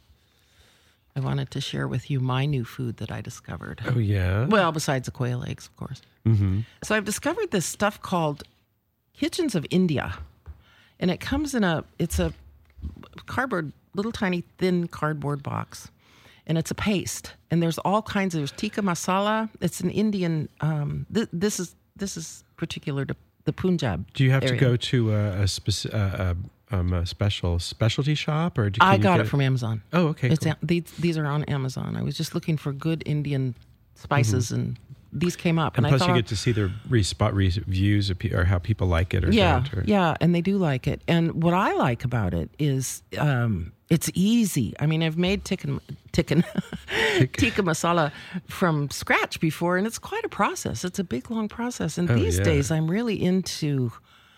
I wanted to share with you my new food that I discovered. Oh, yeah. Well, besides the quail eggs, of course. Mm-hmm. So I've discovered this stuff called Kitchens of India, and it comes in a, it's a cardboard, little tiny thin cardboard box. And it's a paste, and there's all kinds of there's tikka masala. It's an Indian. Um, th- this is this is particular to the Punjab. Do you have area. to go to a, a, speci- uh, a, um, a special specialty shop, or do, can I you got get it from Amazon. Oh, okay. It's Cool. a, these these are on Amazon. I was just looking for good Indian spices, and these came up. And And, plus, I thought, you get to see their re- spot reviews of pe- or how people like it or yeah, don't. Or, yeah, and they do like it. And what I like about it is um, it's easy. I mean, I've made tikka, tikka, tikka masala from scratch before, and it's quite a process. It's a big, long process. And Oh, these yeah. days, I'm really into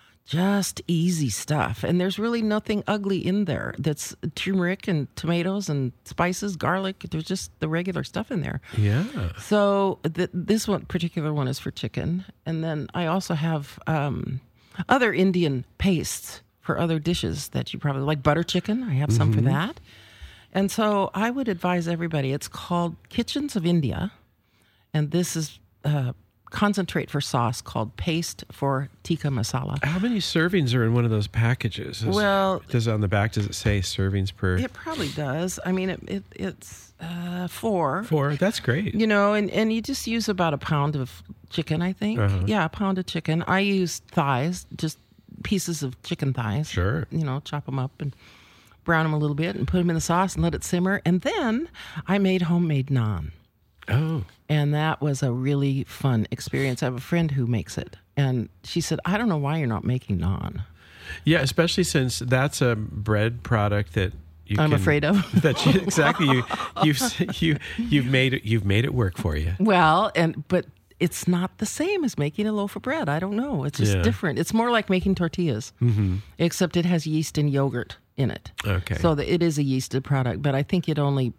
just easy stuff. And there's really nothing ugly in there. That's turmeric and tomatoes and spices, garlic. There's just the regular stuff in there. Yeah. So th- this one particular one is for chicken, and then I also have um, other Indian pastes for other dishes that you probably like. Butter chicken, I have some for that. And so I would advise everybody. It's called Kitchens of India, and this is uh, concentrate for sauce called paste for tikka masala. How many servings are in one of those packages? Is- Well- does it on the back does it say servings per It probably does. I mean, it, it, it's uh, four. four? That's great. You know, and, and you just use about a pound of chicken, I think. Uh-huh. Yeah, a pound of chicken. I use thighs, just pieces of chicken thighs. Sure. You know, chop them up and brown them a little bit and put them in the sauce and let it simmer. And then I made homemade naan. Oh, And that was a really fun experience. I have a friend who makes it. And she said, I don't know why you're not making naan. yeah. Especially since that's a bread product that you I'm can- afraid of. that you, exactly you you've you you've made it you've made it work for you. Well, and but it's not the same as making a loaf of bread. I don't know. It's just Yeah. different. It's more like making tortillas, mm-hmm. except it has yeast and yogurt in it. Okay. So the, it is a yeasted product, but I think it only,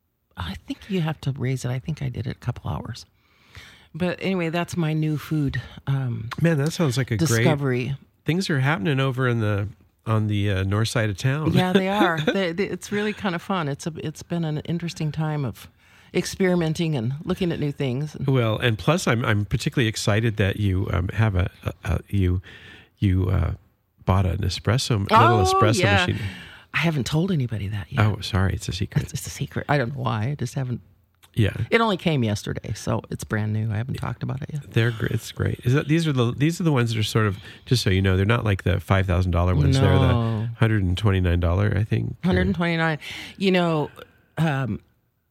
I think you have to raise it. I think I did it a couple hours. But anyway, that's my new food um, Man, that sounds like a great. discovery. Things are happening over in the on the uh, north side of town. Yeah, they are. they, they, it's really kind of fun. It's a, it's been an interesting time of experimenting and looking at new things. Well, and plus, I'm I'm particularly excited that you um, have a, a, a you you uh, bought an espresso little Oh, espresso yeah. machine. I haven't told anybody that yet. Oh, sorry, it's a secret. It's, it's a secret. I don't know why. I just haven't. Yeah, It only came yesterday, so it's brand new. I haven't talked about it yet. they're great. It's great. Is that these are the these are the ones that are sort of just so you know they're not like the five thousand dollar ones. They're the No. hundred and twenty nine dollar. I think. one hundred twenty-nine. You know, um,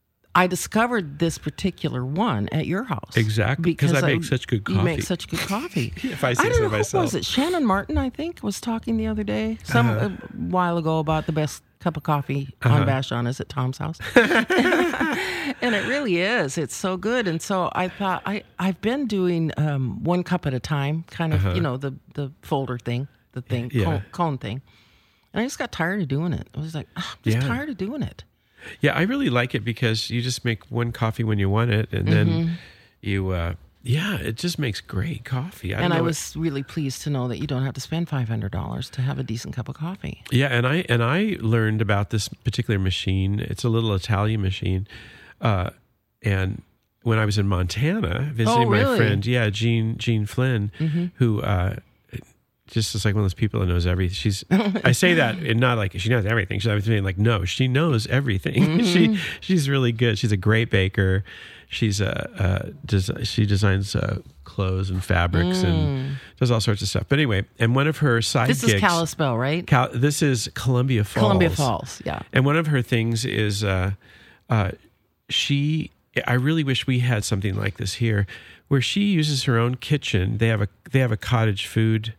I discovered this particular one at your house. Exactly, 'cause I make such good You make coffee. such good coffee. If I say don't so know, who myself. was it? Shannon Martin, I think, was talking the other day, some Uh-huh. a while ago, about the best cup of coffee on Uh-huh. Vashon is at Tom's house. And it really is. It's so good. And so I thought I I've been doing um, one cup at a time, kind of, Uh-huh. you know, the the folder thing, the thing, Yeah. cone, cone thing. And I just got tired of doing it. I was like, oh, I'm just Yeah. tired of doing it. Yeah, I really like it because you just make one coffee when you want it, and then you, uh, yeah, it just makes great coffee. I don't And I know- was really pleased to know that you don't have to spend five hundred dollars to have a decent cup of coffee. yeah, and I and I learned about this particular machine. It's a little Italian machine, uh, and when I was in Montana visiting Oh, really? my friend, yeah, Jean Jean Flynn, who. Uh, just is like one of those people that knows everything. She's, I say that and not like she knows everything. She's saying like, no, she knows everything. she, she's really good. She's a great baker. She's a, uh, des- she designs uh, clothes and fabrics and does all sorts of stuff. But anyway, and one of her side This gigs, is Kalispell, right? Cal- this is Columbia Falls. Columbia Falls, yeah. And one of her things is, uh, uh, she, I really wish we had something like this here, where she uses her own kitchen. They have a, they have a cottage food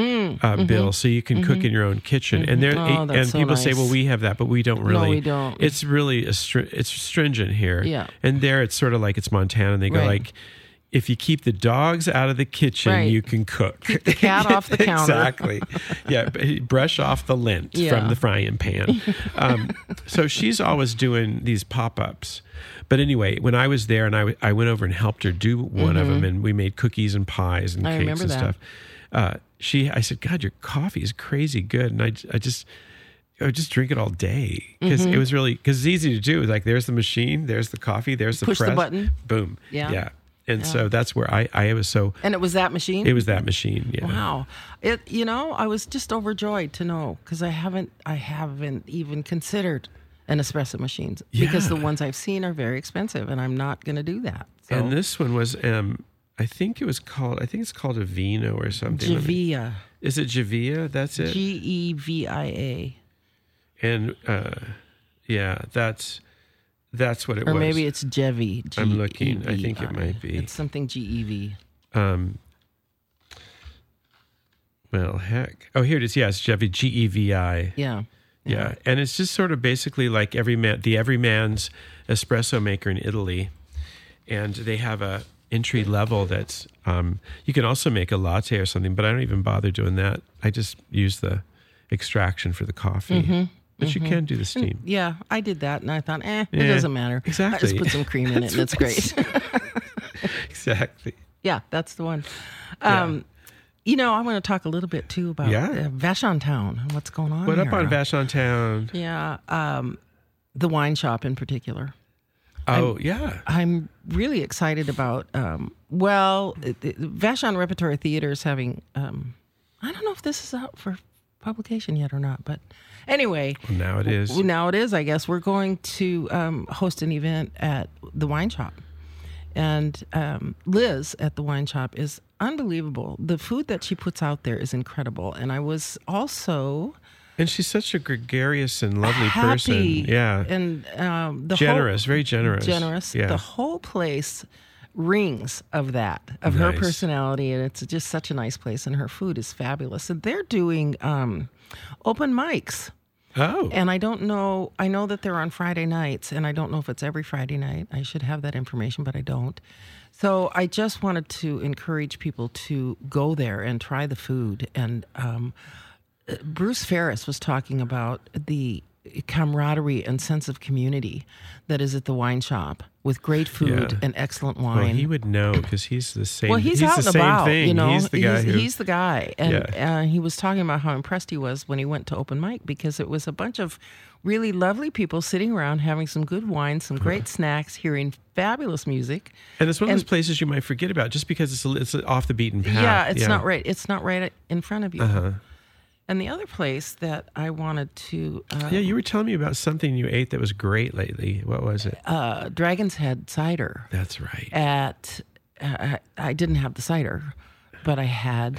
uh, bill, so you can cook in your own kitchen. And there, Oh, that's and so people say, nice. "Well, we have that, but we don't really." we don't. It's really a stri- it's stringent here. Yeah. And there, it's sort of like it's Montana. And they go Right. like, if you keep the dogs out of the kitchen, Right. you can cook. Keep the cat off the counter. Exactly. Yeah. b- Brush off the lint Yeah. from the frying pan. Um, so she's always doing these pop ups. But anyway, when I was there and I, w- I went over and helped her do one of them, and we made cookies and pies and Mm-hmm. I cakes remember and that. stuff. Uh, she, I said, God, your coffee is crazy good. And I, I just, I would just drink it all day because Mm-hmm. it was really, because it's easy to do. Like there's the machine, there's the coffee, there's the Push the press. button. Boom. Yeah. Yeah. And so that's where I, I was so, And it was that machine? it was that machine. Yeah. Wow. It you know, I was just overjoyed to know because I haven't I haven't even considered an espresso machine because the Yeah. ones I've seen are very expensive and I'm not going to do that. So And this one was, um, I think it was called, I think it's called a Vino or something. Let me- Gevia. Is it Javia? That's it. G E V I A. and uh, yeah, that's that's what it Or was. maybe it's Jevi. I'm looking. I think it G E V I. might be. It's something G E V. Um, well, heck. Oh, here it is. Yeah, it's Jevi, G E V I. Yeah. Yeah, and it's just sort of basically like every man, the Everyman's espresso maker in Italy, and they have a entry level that's. Um, you can also make a latte or something, but I don't even bother doing that. I just use the extraction for the coffee, Mm-hmm. but you can do the steam. Yeah, I did that and I thought, eh, it Yeah, doesn't matter. I exactly. just put some cream in it and it's great. Exactly. Yeah, that's the one. Um, You know, I want to talk a little bit too about Yeah. uh, Vashon Town and what's going on What up here. on Vashon Town? Yeah, um, the wine shop in particular. Oh, yeah. I'm really excited about. Um, well, it, it, Vashon Repertory Theater is having. Um, I don't know if this is out for publication yet or not, but anyway, Well, now it is. now it is. I guess we're going to um, host an event at the wine shop, and um, Liz at the wine shop is unbelievable. The food that she puts out there is incredible, and I was also. And she's such a gregarious and lovely happy person. Yeah. and um, the Generous, whole, very generous. generous. Yeah. The whole place rings of that, of her Nice. personality, and it's just such a nice place. And her food is fabulous. And they're doing um, open mics, Oh. and I don't know. I know that they're on Friday nights, and I don't know if it's every Friday night. I should have that information, but I don't. So I just wanted to encourage people to go there and try the food. And um, Bruce Ferris was talking about the camaraderie and sense of community that is at the wine shop with great food Yeah. and excellent Well, wine. he would know because he's the same. Well, he's, out the and same about, thing. you know. He's the guy he's, who. he's the guy, and Yeah. uh, he was talking about how impressed he was when he went to open mic because it was a bunch of really lovely people sitting around having some good wine, some great snacks, hearing fabulous music. and it's one of and- those places you might forget about just because it's a, it's off the beaten path. Yeah, it's not right. It's not right in front of you. Uh-huh. And the other place that I wanted to uh, Yeah, you were telling me about something you ate that was great lately. What was it? uh, Dragon's Head cider. That's right. At uh, I didn't have the cider, but I had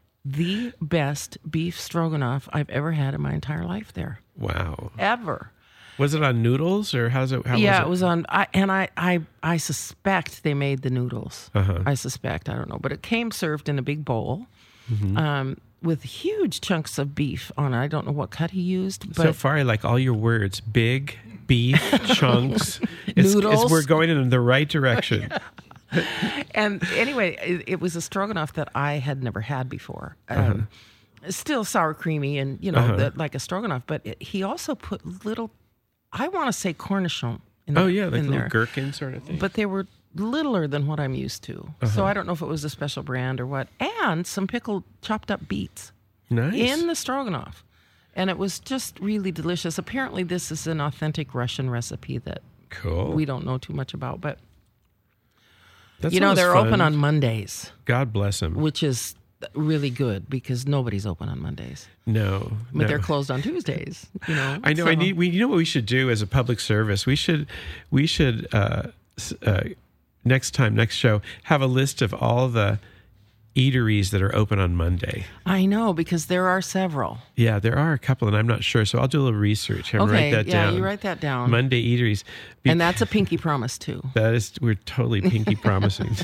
the best beef stroganoff I've ever had in my entire life there. Wow. Ever. Was it on noodles or how's it? How Yeah, was it it? was on I and I I I suspect they made the noodles. Uh-huh. I suspect, I don't know, but it came served in a big bowl. Mm-hmm. Um with huge chunks of beef on it. I don't know what cut he used, but So far, I like all your words: big, beef chunks. It's, it's, Noodles. we're going in the right direction. And anyway, it, it was a stroganoff that I had never had before. Um, Still sour creamy and, you know, Uh-huh. the, like a stroganoff. But it, he also put little, I want to say cornichon in, Oh, yeah, like in little there. gherkin sort of thing. But they were littler than what I'm used to. So I don't know if it was a special brand or what. And some pickled chopped up beets nice. in the stroganoff. And it was just really delicious. Apparently, this is an authentic Russian recipe that Cool. we don't know too much about. But, That's you know, always they're fun. open on Mondays, God bless them. which is really good because nobody's open on Mondays. No. But no. they're closed on Tuesdays, you know. I know. I so- need. We. You know what we should do as a public service? We should. We should. Uh, s- uh, next time, next show, have a list of all the eateries that are open on Monday. I know, because there are several. Yeah, there are a couple, and I'm not sure. So I'll do a little research and Okay, write that yeah, down. you write that down. Monday eateries. Be- And that's a pinky promise, too. that is. We're totally pinky promising.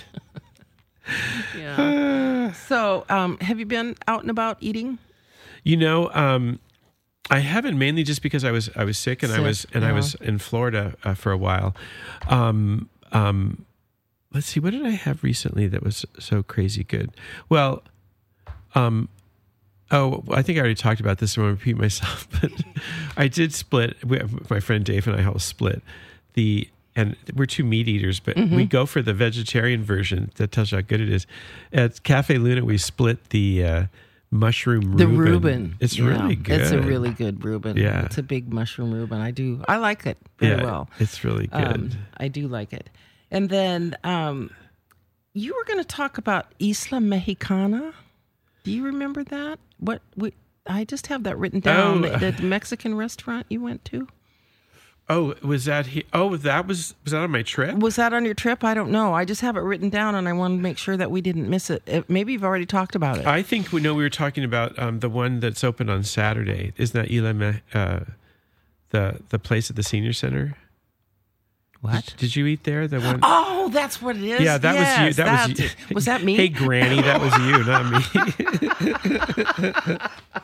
Yeah. So, um, have you been out and about eating? You know, um, I haven't, mainly just because I was I was sick and I Sick, was and I yeah. was in Florida uh, for a while. Um, um, let's see, what did I have recently that was so crazy good? Well, um, oh, I think I already talked about this. I won't repeat myself, but I did split. We, my friend Dave and I all split the. And we're two meat eaters, but Mm-hmm. we go for the vegetarian version. That tells you how good it is. At Cafe Luna, we split the uh, mushroom The Reuben. Reuben. It's Yeah, really good. It's a really good Reuben. Yeah. It's a big mushroom Reuben. I do. I like it very yeah, well. It's really good. Um, I do like it. And then um, you were going to talk about Isla Mexicana. Do you remember that? What we? I just have that written down. Oh. The, the Mexican restaurant you went to. Oh, was that he? Oh, that was was that on my trip? Was that on your trip? I don't know. I just have it written down, and I wanted to make sure that we didn't miss it. It- maybe you've already talked about it. I think we know we were talking about um, the one that's open on Saturday. Isn't that Ilem, uh, the the place at the senior center? What? Did you eat there? The one? Oh, that's what it is. Yeah, that was you. Yes, That was that's you. it. Was that me? Hey, Granny, that was you, not me.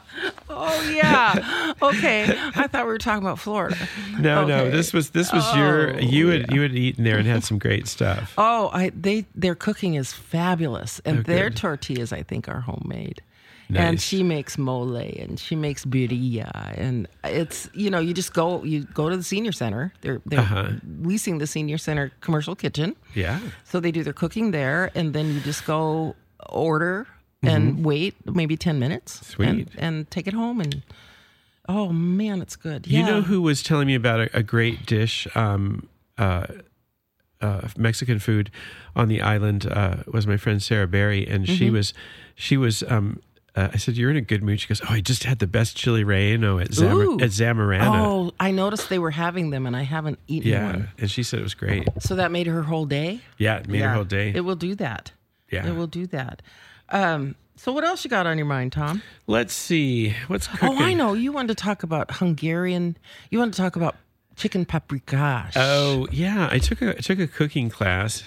Oh yeah. Okay. I thought we were talking about Florida. No, no. Okay. This was this was Oh, your. You had yeah. you had eaten there and had some great stuff. Oh, I they their cooking is fabulous, and Oh, their good. tortillas I think are homemade. And Nice. she makes mole, and she makes birria, and it's you know you just go you go to the senior center. They're they're Uh-huh. leasing the senior center commercial kitchen, Yeah. so they do their cooking there, and then you just go order and wait maybe ten minutes, Mm-hmm. Sweet. and, and take it home, and oh man, it's good. You Yeah. know who was telling me about a, a great dish, um, uh, uh, Mexican food on the island uh, was my friend Sarah Berry, and she Mm-hmm. was, she was. Um, uh, I said, "You're in a good mood." She goes, "Oh, I just had the best chili relleno at Zam- Ooh. at Zamarana." Oh, I noticed they were having them, and I haven't eaten yeah, one. and she said it was great. So that made her whole day. Yeah, it made her whole day. It will do that. Yeah. It will do that. Um, so what else you got on your mind, Tom? Let's see what's cooking. Oh, I know. You wanted to talk about Hungarian. You wanted to talk about chicken paprikash. Oh yeah, I took a I took a cooking class,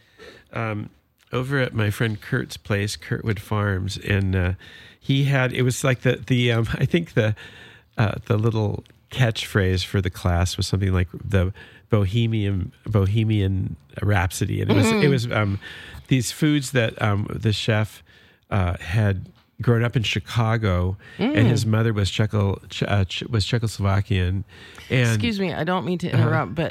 um, over at my friend Kurt's place, Kurtwood Farms, and uh, he had it was like the the um, I think the uh, the little catchphrase for the class was something like the Bohemian Bohemian Rhapsody, and it was it was um, these foods that um, the chef uh, had grown up in Chicago, and his mother was Czechol uh, was Czechoslovakian. And Excuse me, I don't mean to interrupt, but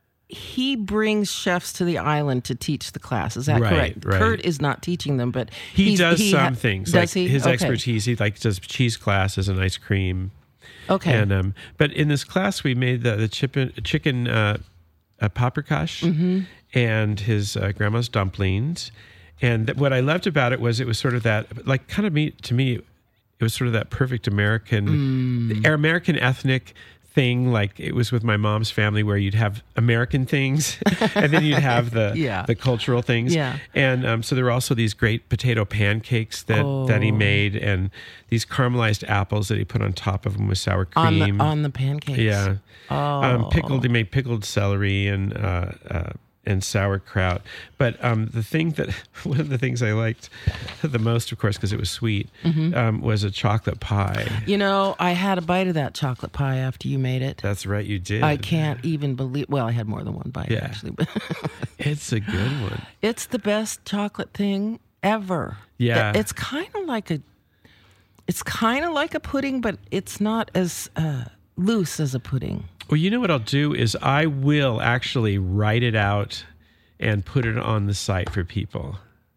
he brings chefs to the island to teach the class. Is that Right, correct? right. Kurt is not teaching them, but He he's- does he some ha- things. Does like he? His Okay. expertise. He like does cheese classes and ice cream. Okay. And um, but in this class we made the the chicken chicken uh, uh, paprikash Mm-hmm. and his uh, grandma's dumplings. And th- what I loved about it was it was sort of that like kind of me to me it was sort of that perfect American Mm. the American ethnic thing, like it was with my mom's family where you'd have American things and then you'd have the Yeah. the cultural things. Yeah. And um, so there were also these great potato pancakes that, that he Oh. made, and these caramelized apples that he put on top of them with sour on cream. the on the pancakes. yeah. Oh. Um, pickled, he made pickled celery and uh, uh, and sauerkraut. But um, the thing that, one of the things I liked the most, of course, because it was sweet, Mm-hmm. um, was a chocolate pie. You know, I had a bite of that chocolate pie after you made it. That's right, you did. I can't even believe. Well, I had more than one bite Yeah. actually, but It's a good one. it's the best chocolate thing ever. Yeah. It- it's kind of like a. It's kind of like a pudding, but it's not as uh, loose as a pudding. Well, you know what I'll do is I will actually write it out and put it on the site for people.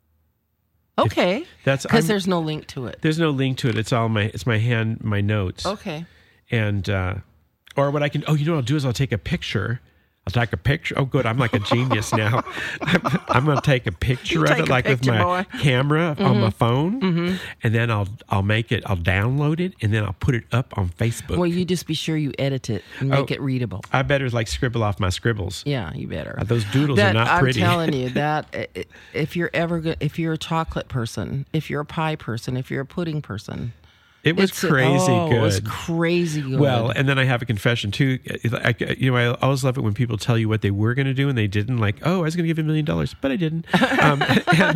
Okay, That's because I'm- there's no link to it. There's no link to it. It's all my it's my hand my notes. Okay. And uh, or what I can oh you know what I'll do is I'll take a picture. I'll take a picture. Oh, good. I'm like a genius now. I'm, I'm going to take a picture You of take it, a like with picture, my boy. camera on my phone, and then I'll I'll make it. I'll download it, and then I'll put it up on Facebook. Well, you just be sure you edit it and make Oh. it readable. I better like scribble off my scribbles. Yeah, you better. Uh, Those doodles That- are not pretty. I'm telling you that i- if you're ever go- if you're a chocolate person, if you're a pie person, if you're a pudding person, It was it's- crazy oh, good. It was crazy good. Well, and then I have a confession too. I, I- you know, I always love it when people tell you what they were going to do and they didn't. Like, oh, I was going to give you a million dollars, but I didn't. Um, and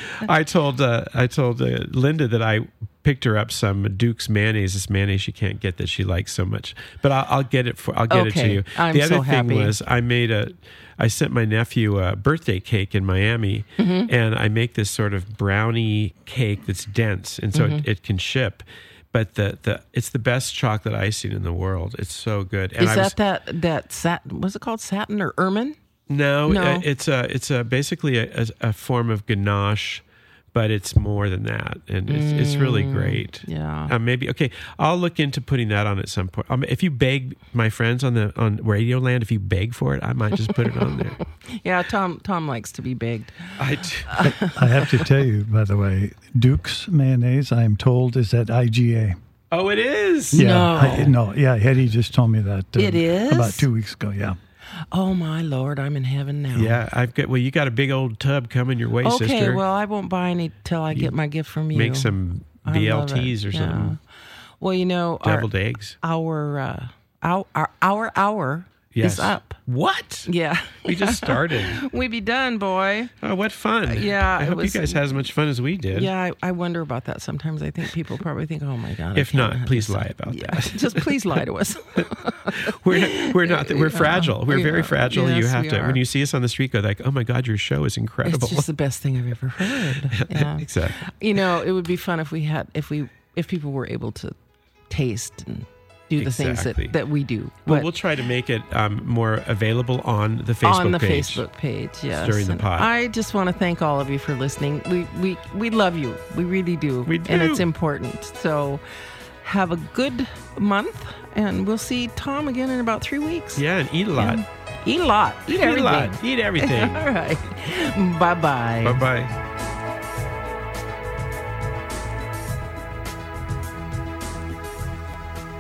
I told uh, I told uh, Linda that I picked her up some Duke's mayonnaise, this mayonnaise she can't get that she likes so much. But I'll, I'll get it for I'll get it to Okay. you. I'm the other so thing happy. was I made a. I sent my nephew a birthday cake in Miami, Mm-hmm. and I make this sort of brownie cake that's dense, and so Mm-hmm. it, it can ship. But the, the it's the best chocolate icing in the world. It's so good. And is I that was, that that satin? What's it called? Satin or ermine? no, No. uh, it's a it's a basically a, a, a form of ganache, but it's more than that, and it's it's really great. Mm, yeah. Uh, maybe okay. I'll look into putting that on at some point. Um, if you beg my friends on the on Radio Land, if you beg for it, I might just put it on there. Yeah, Tom Tom likes to be begged. I do. I have to tell you, by the way, Duke's mayonnaise, I am told, is at I G A. Oh, it is. Yeah, No. I, no, yeah, Hetty just told me that. uh, It is? about two weeks ago. Yeah, Oh my Lord, I'm in heaven now. Yeah, I've got. Well, you got a big old tub coming your way, Okay, sister. well, I won't buy any till I get my gift from you. Make some I B L love Ts it. or Yeah. something. Well, you know, our Deviled eggs. our, uh, our our our hour Yes. is up. What? Yeah, We just started. we be done, boy. Oh, what fun! yeah, I it hope was- you guys had as much fun as we did. Yeah, I, I wonder about that sometimes. I think people probably think, "Oh my God!" I If can't not, have please this." lie about Yeah, that. just please lie to us. We're not, we're not. We're fragile. We're very Yeah. fragile. you Yes, have we to. are. When you see us on the street, go like, "Oh my God, your show is incredible." It's just the best thing I've ever heard. Yeah. Exactly. You know, it would be fun if we had if we if people were able to taste and do the Exactly. things that, that we do. Well, But we'll try to make it um, more available on the Facebook on the page. Facebook page, yes. Stirring the And Pot. I just want to thank all of you for listening. We we we love you. We really do. We And do. it's important. So have a good month, and we'll see Tom again in about three weeks. Yeah, and eat a lot. And eat a lot. Eat, Eat everything. a lot. Eat everything. All right. Bye bye. Bye bye.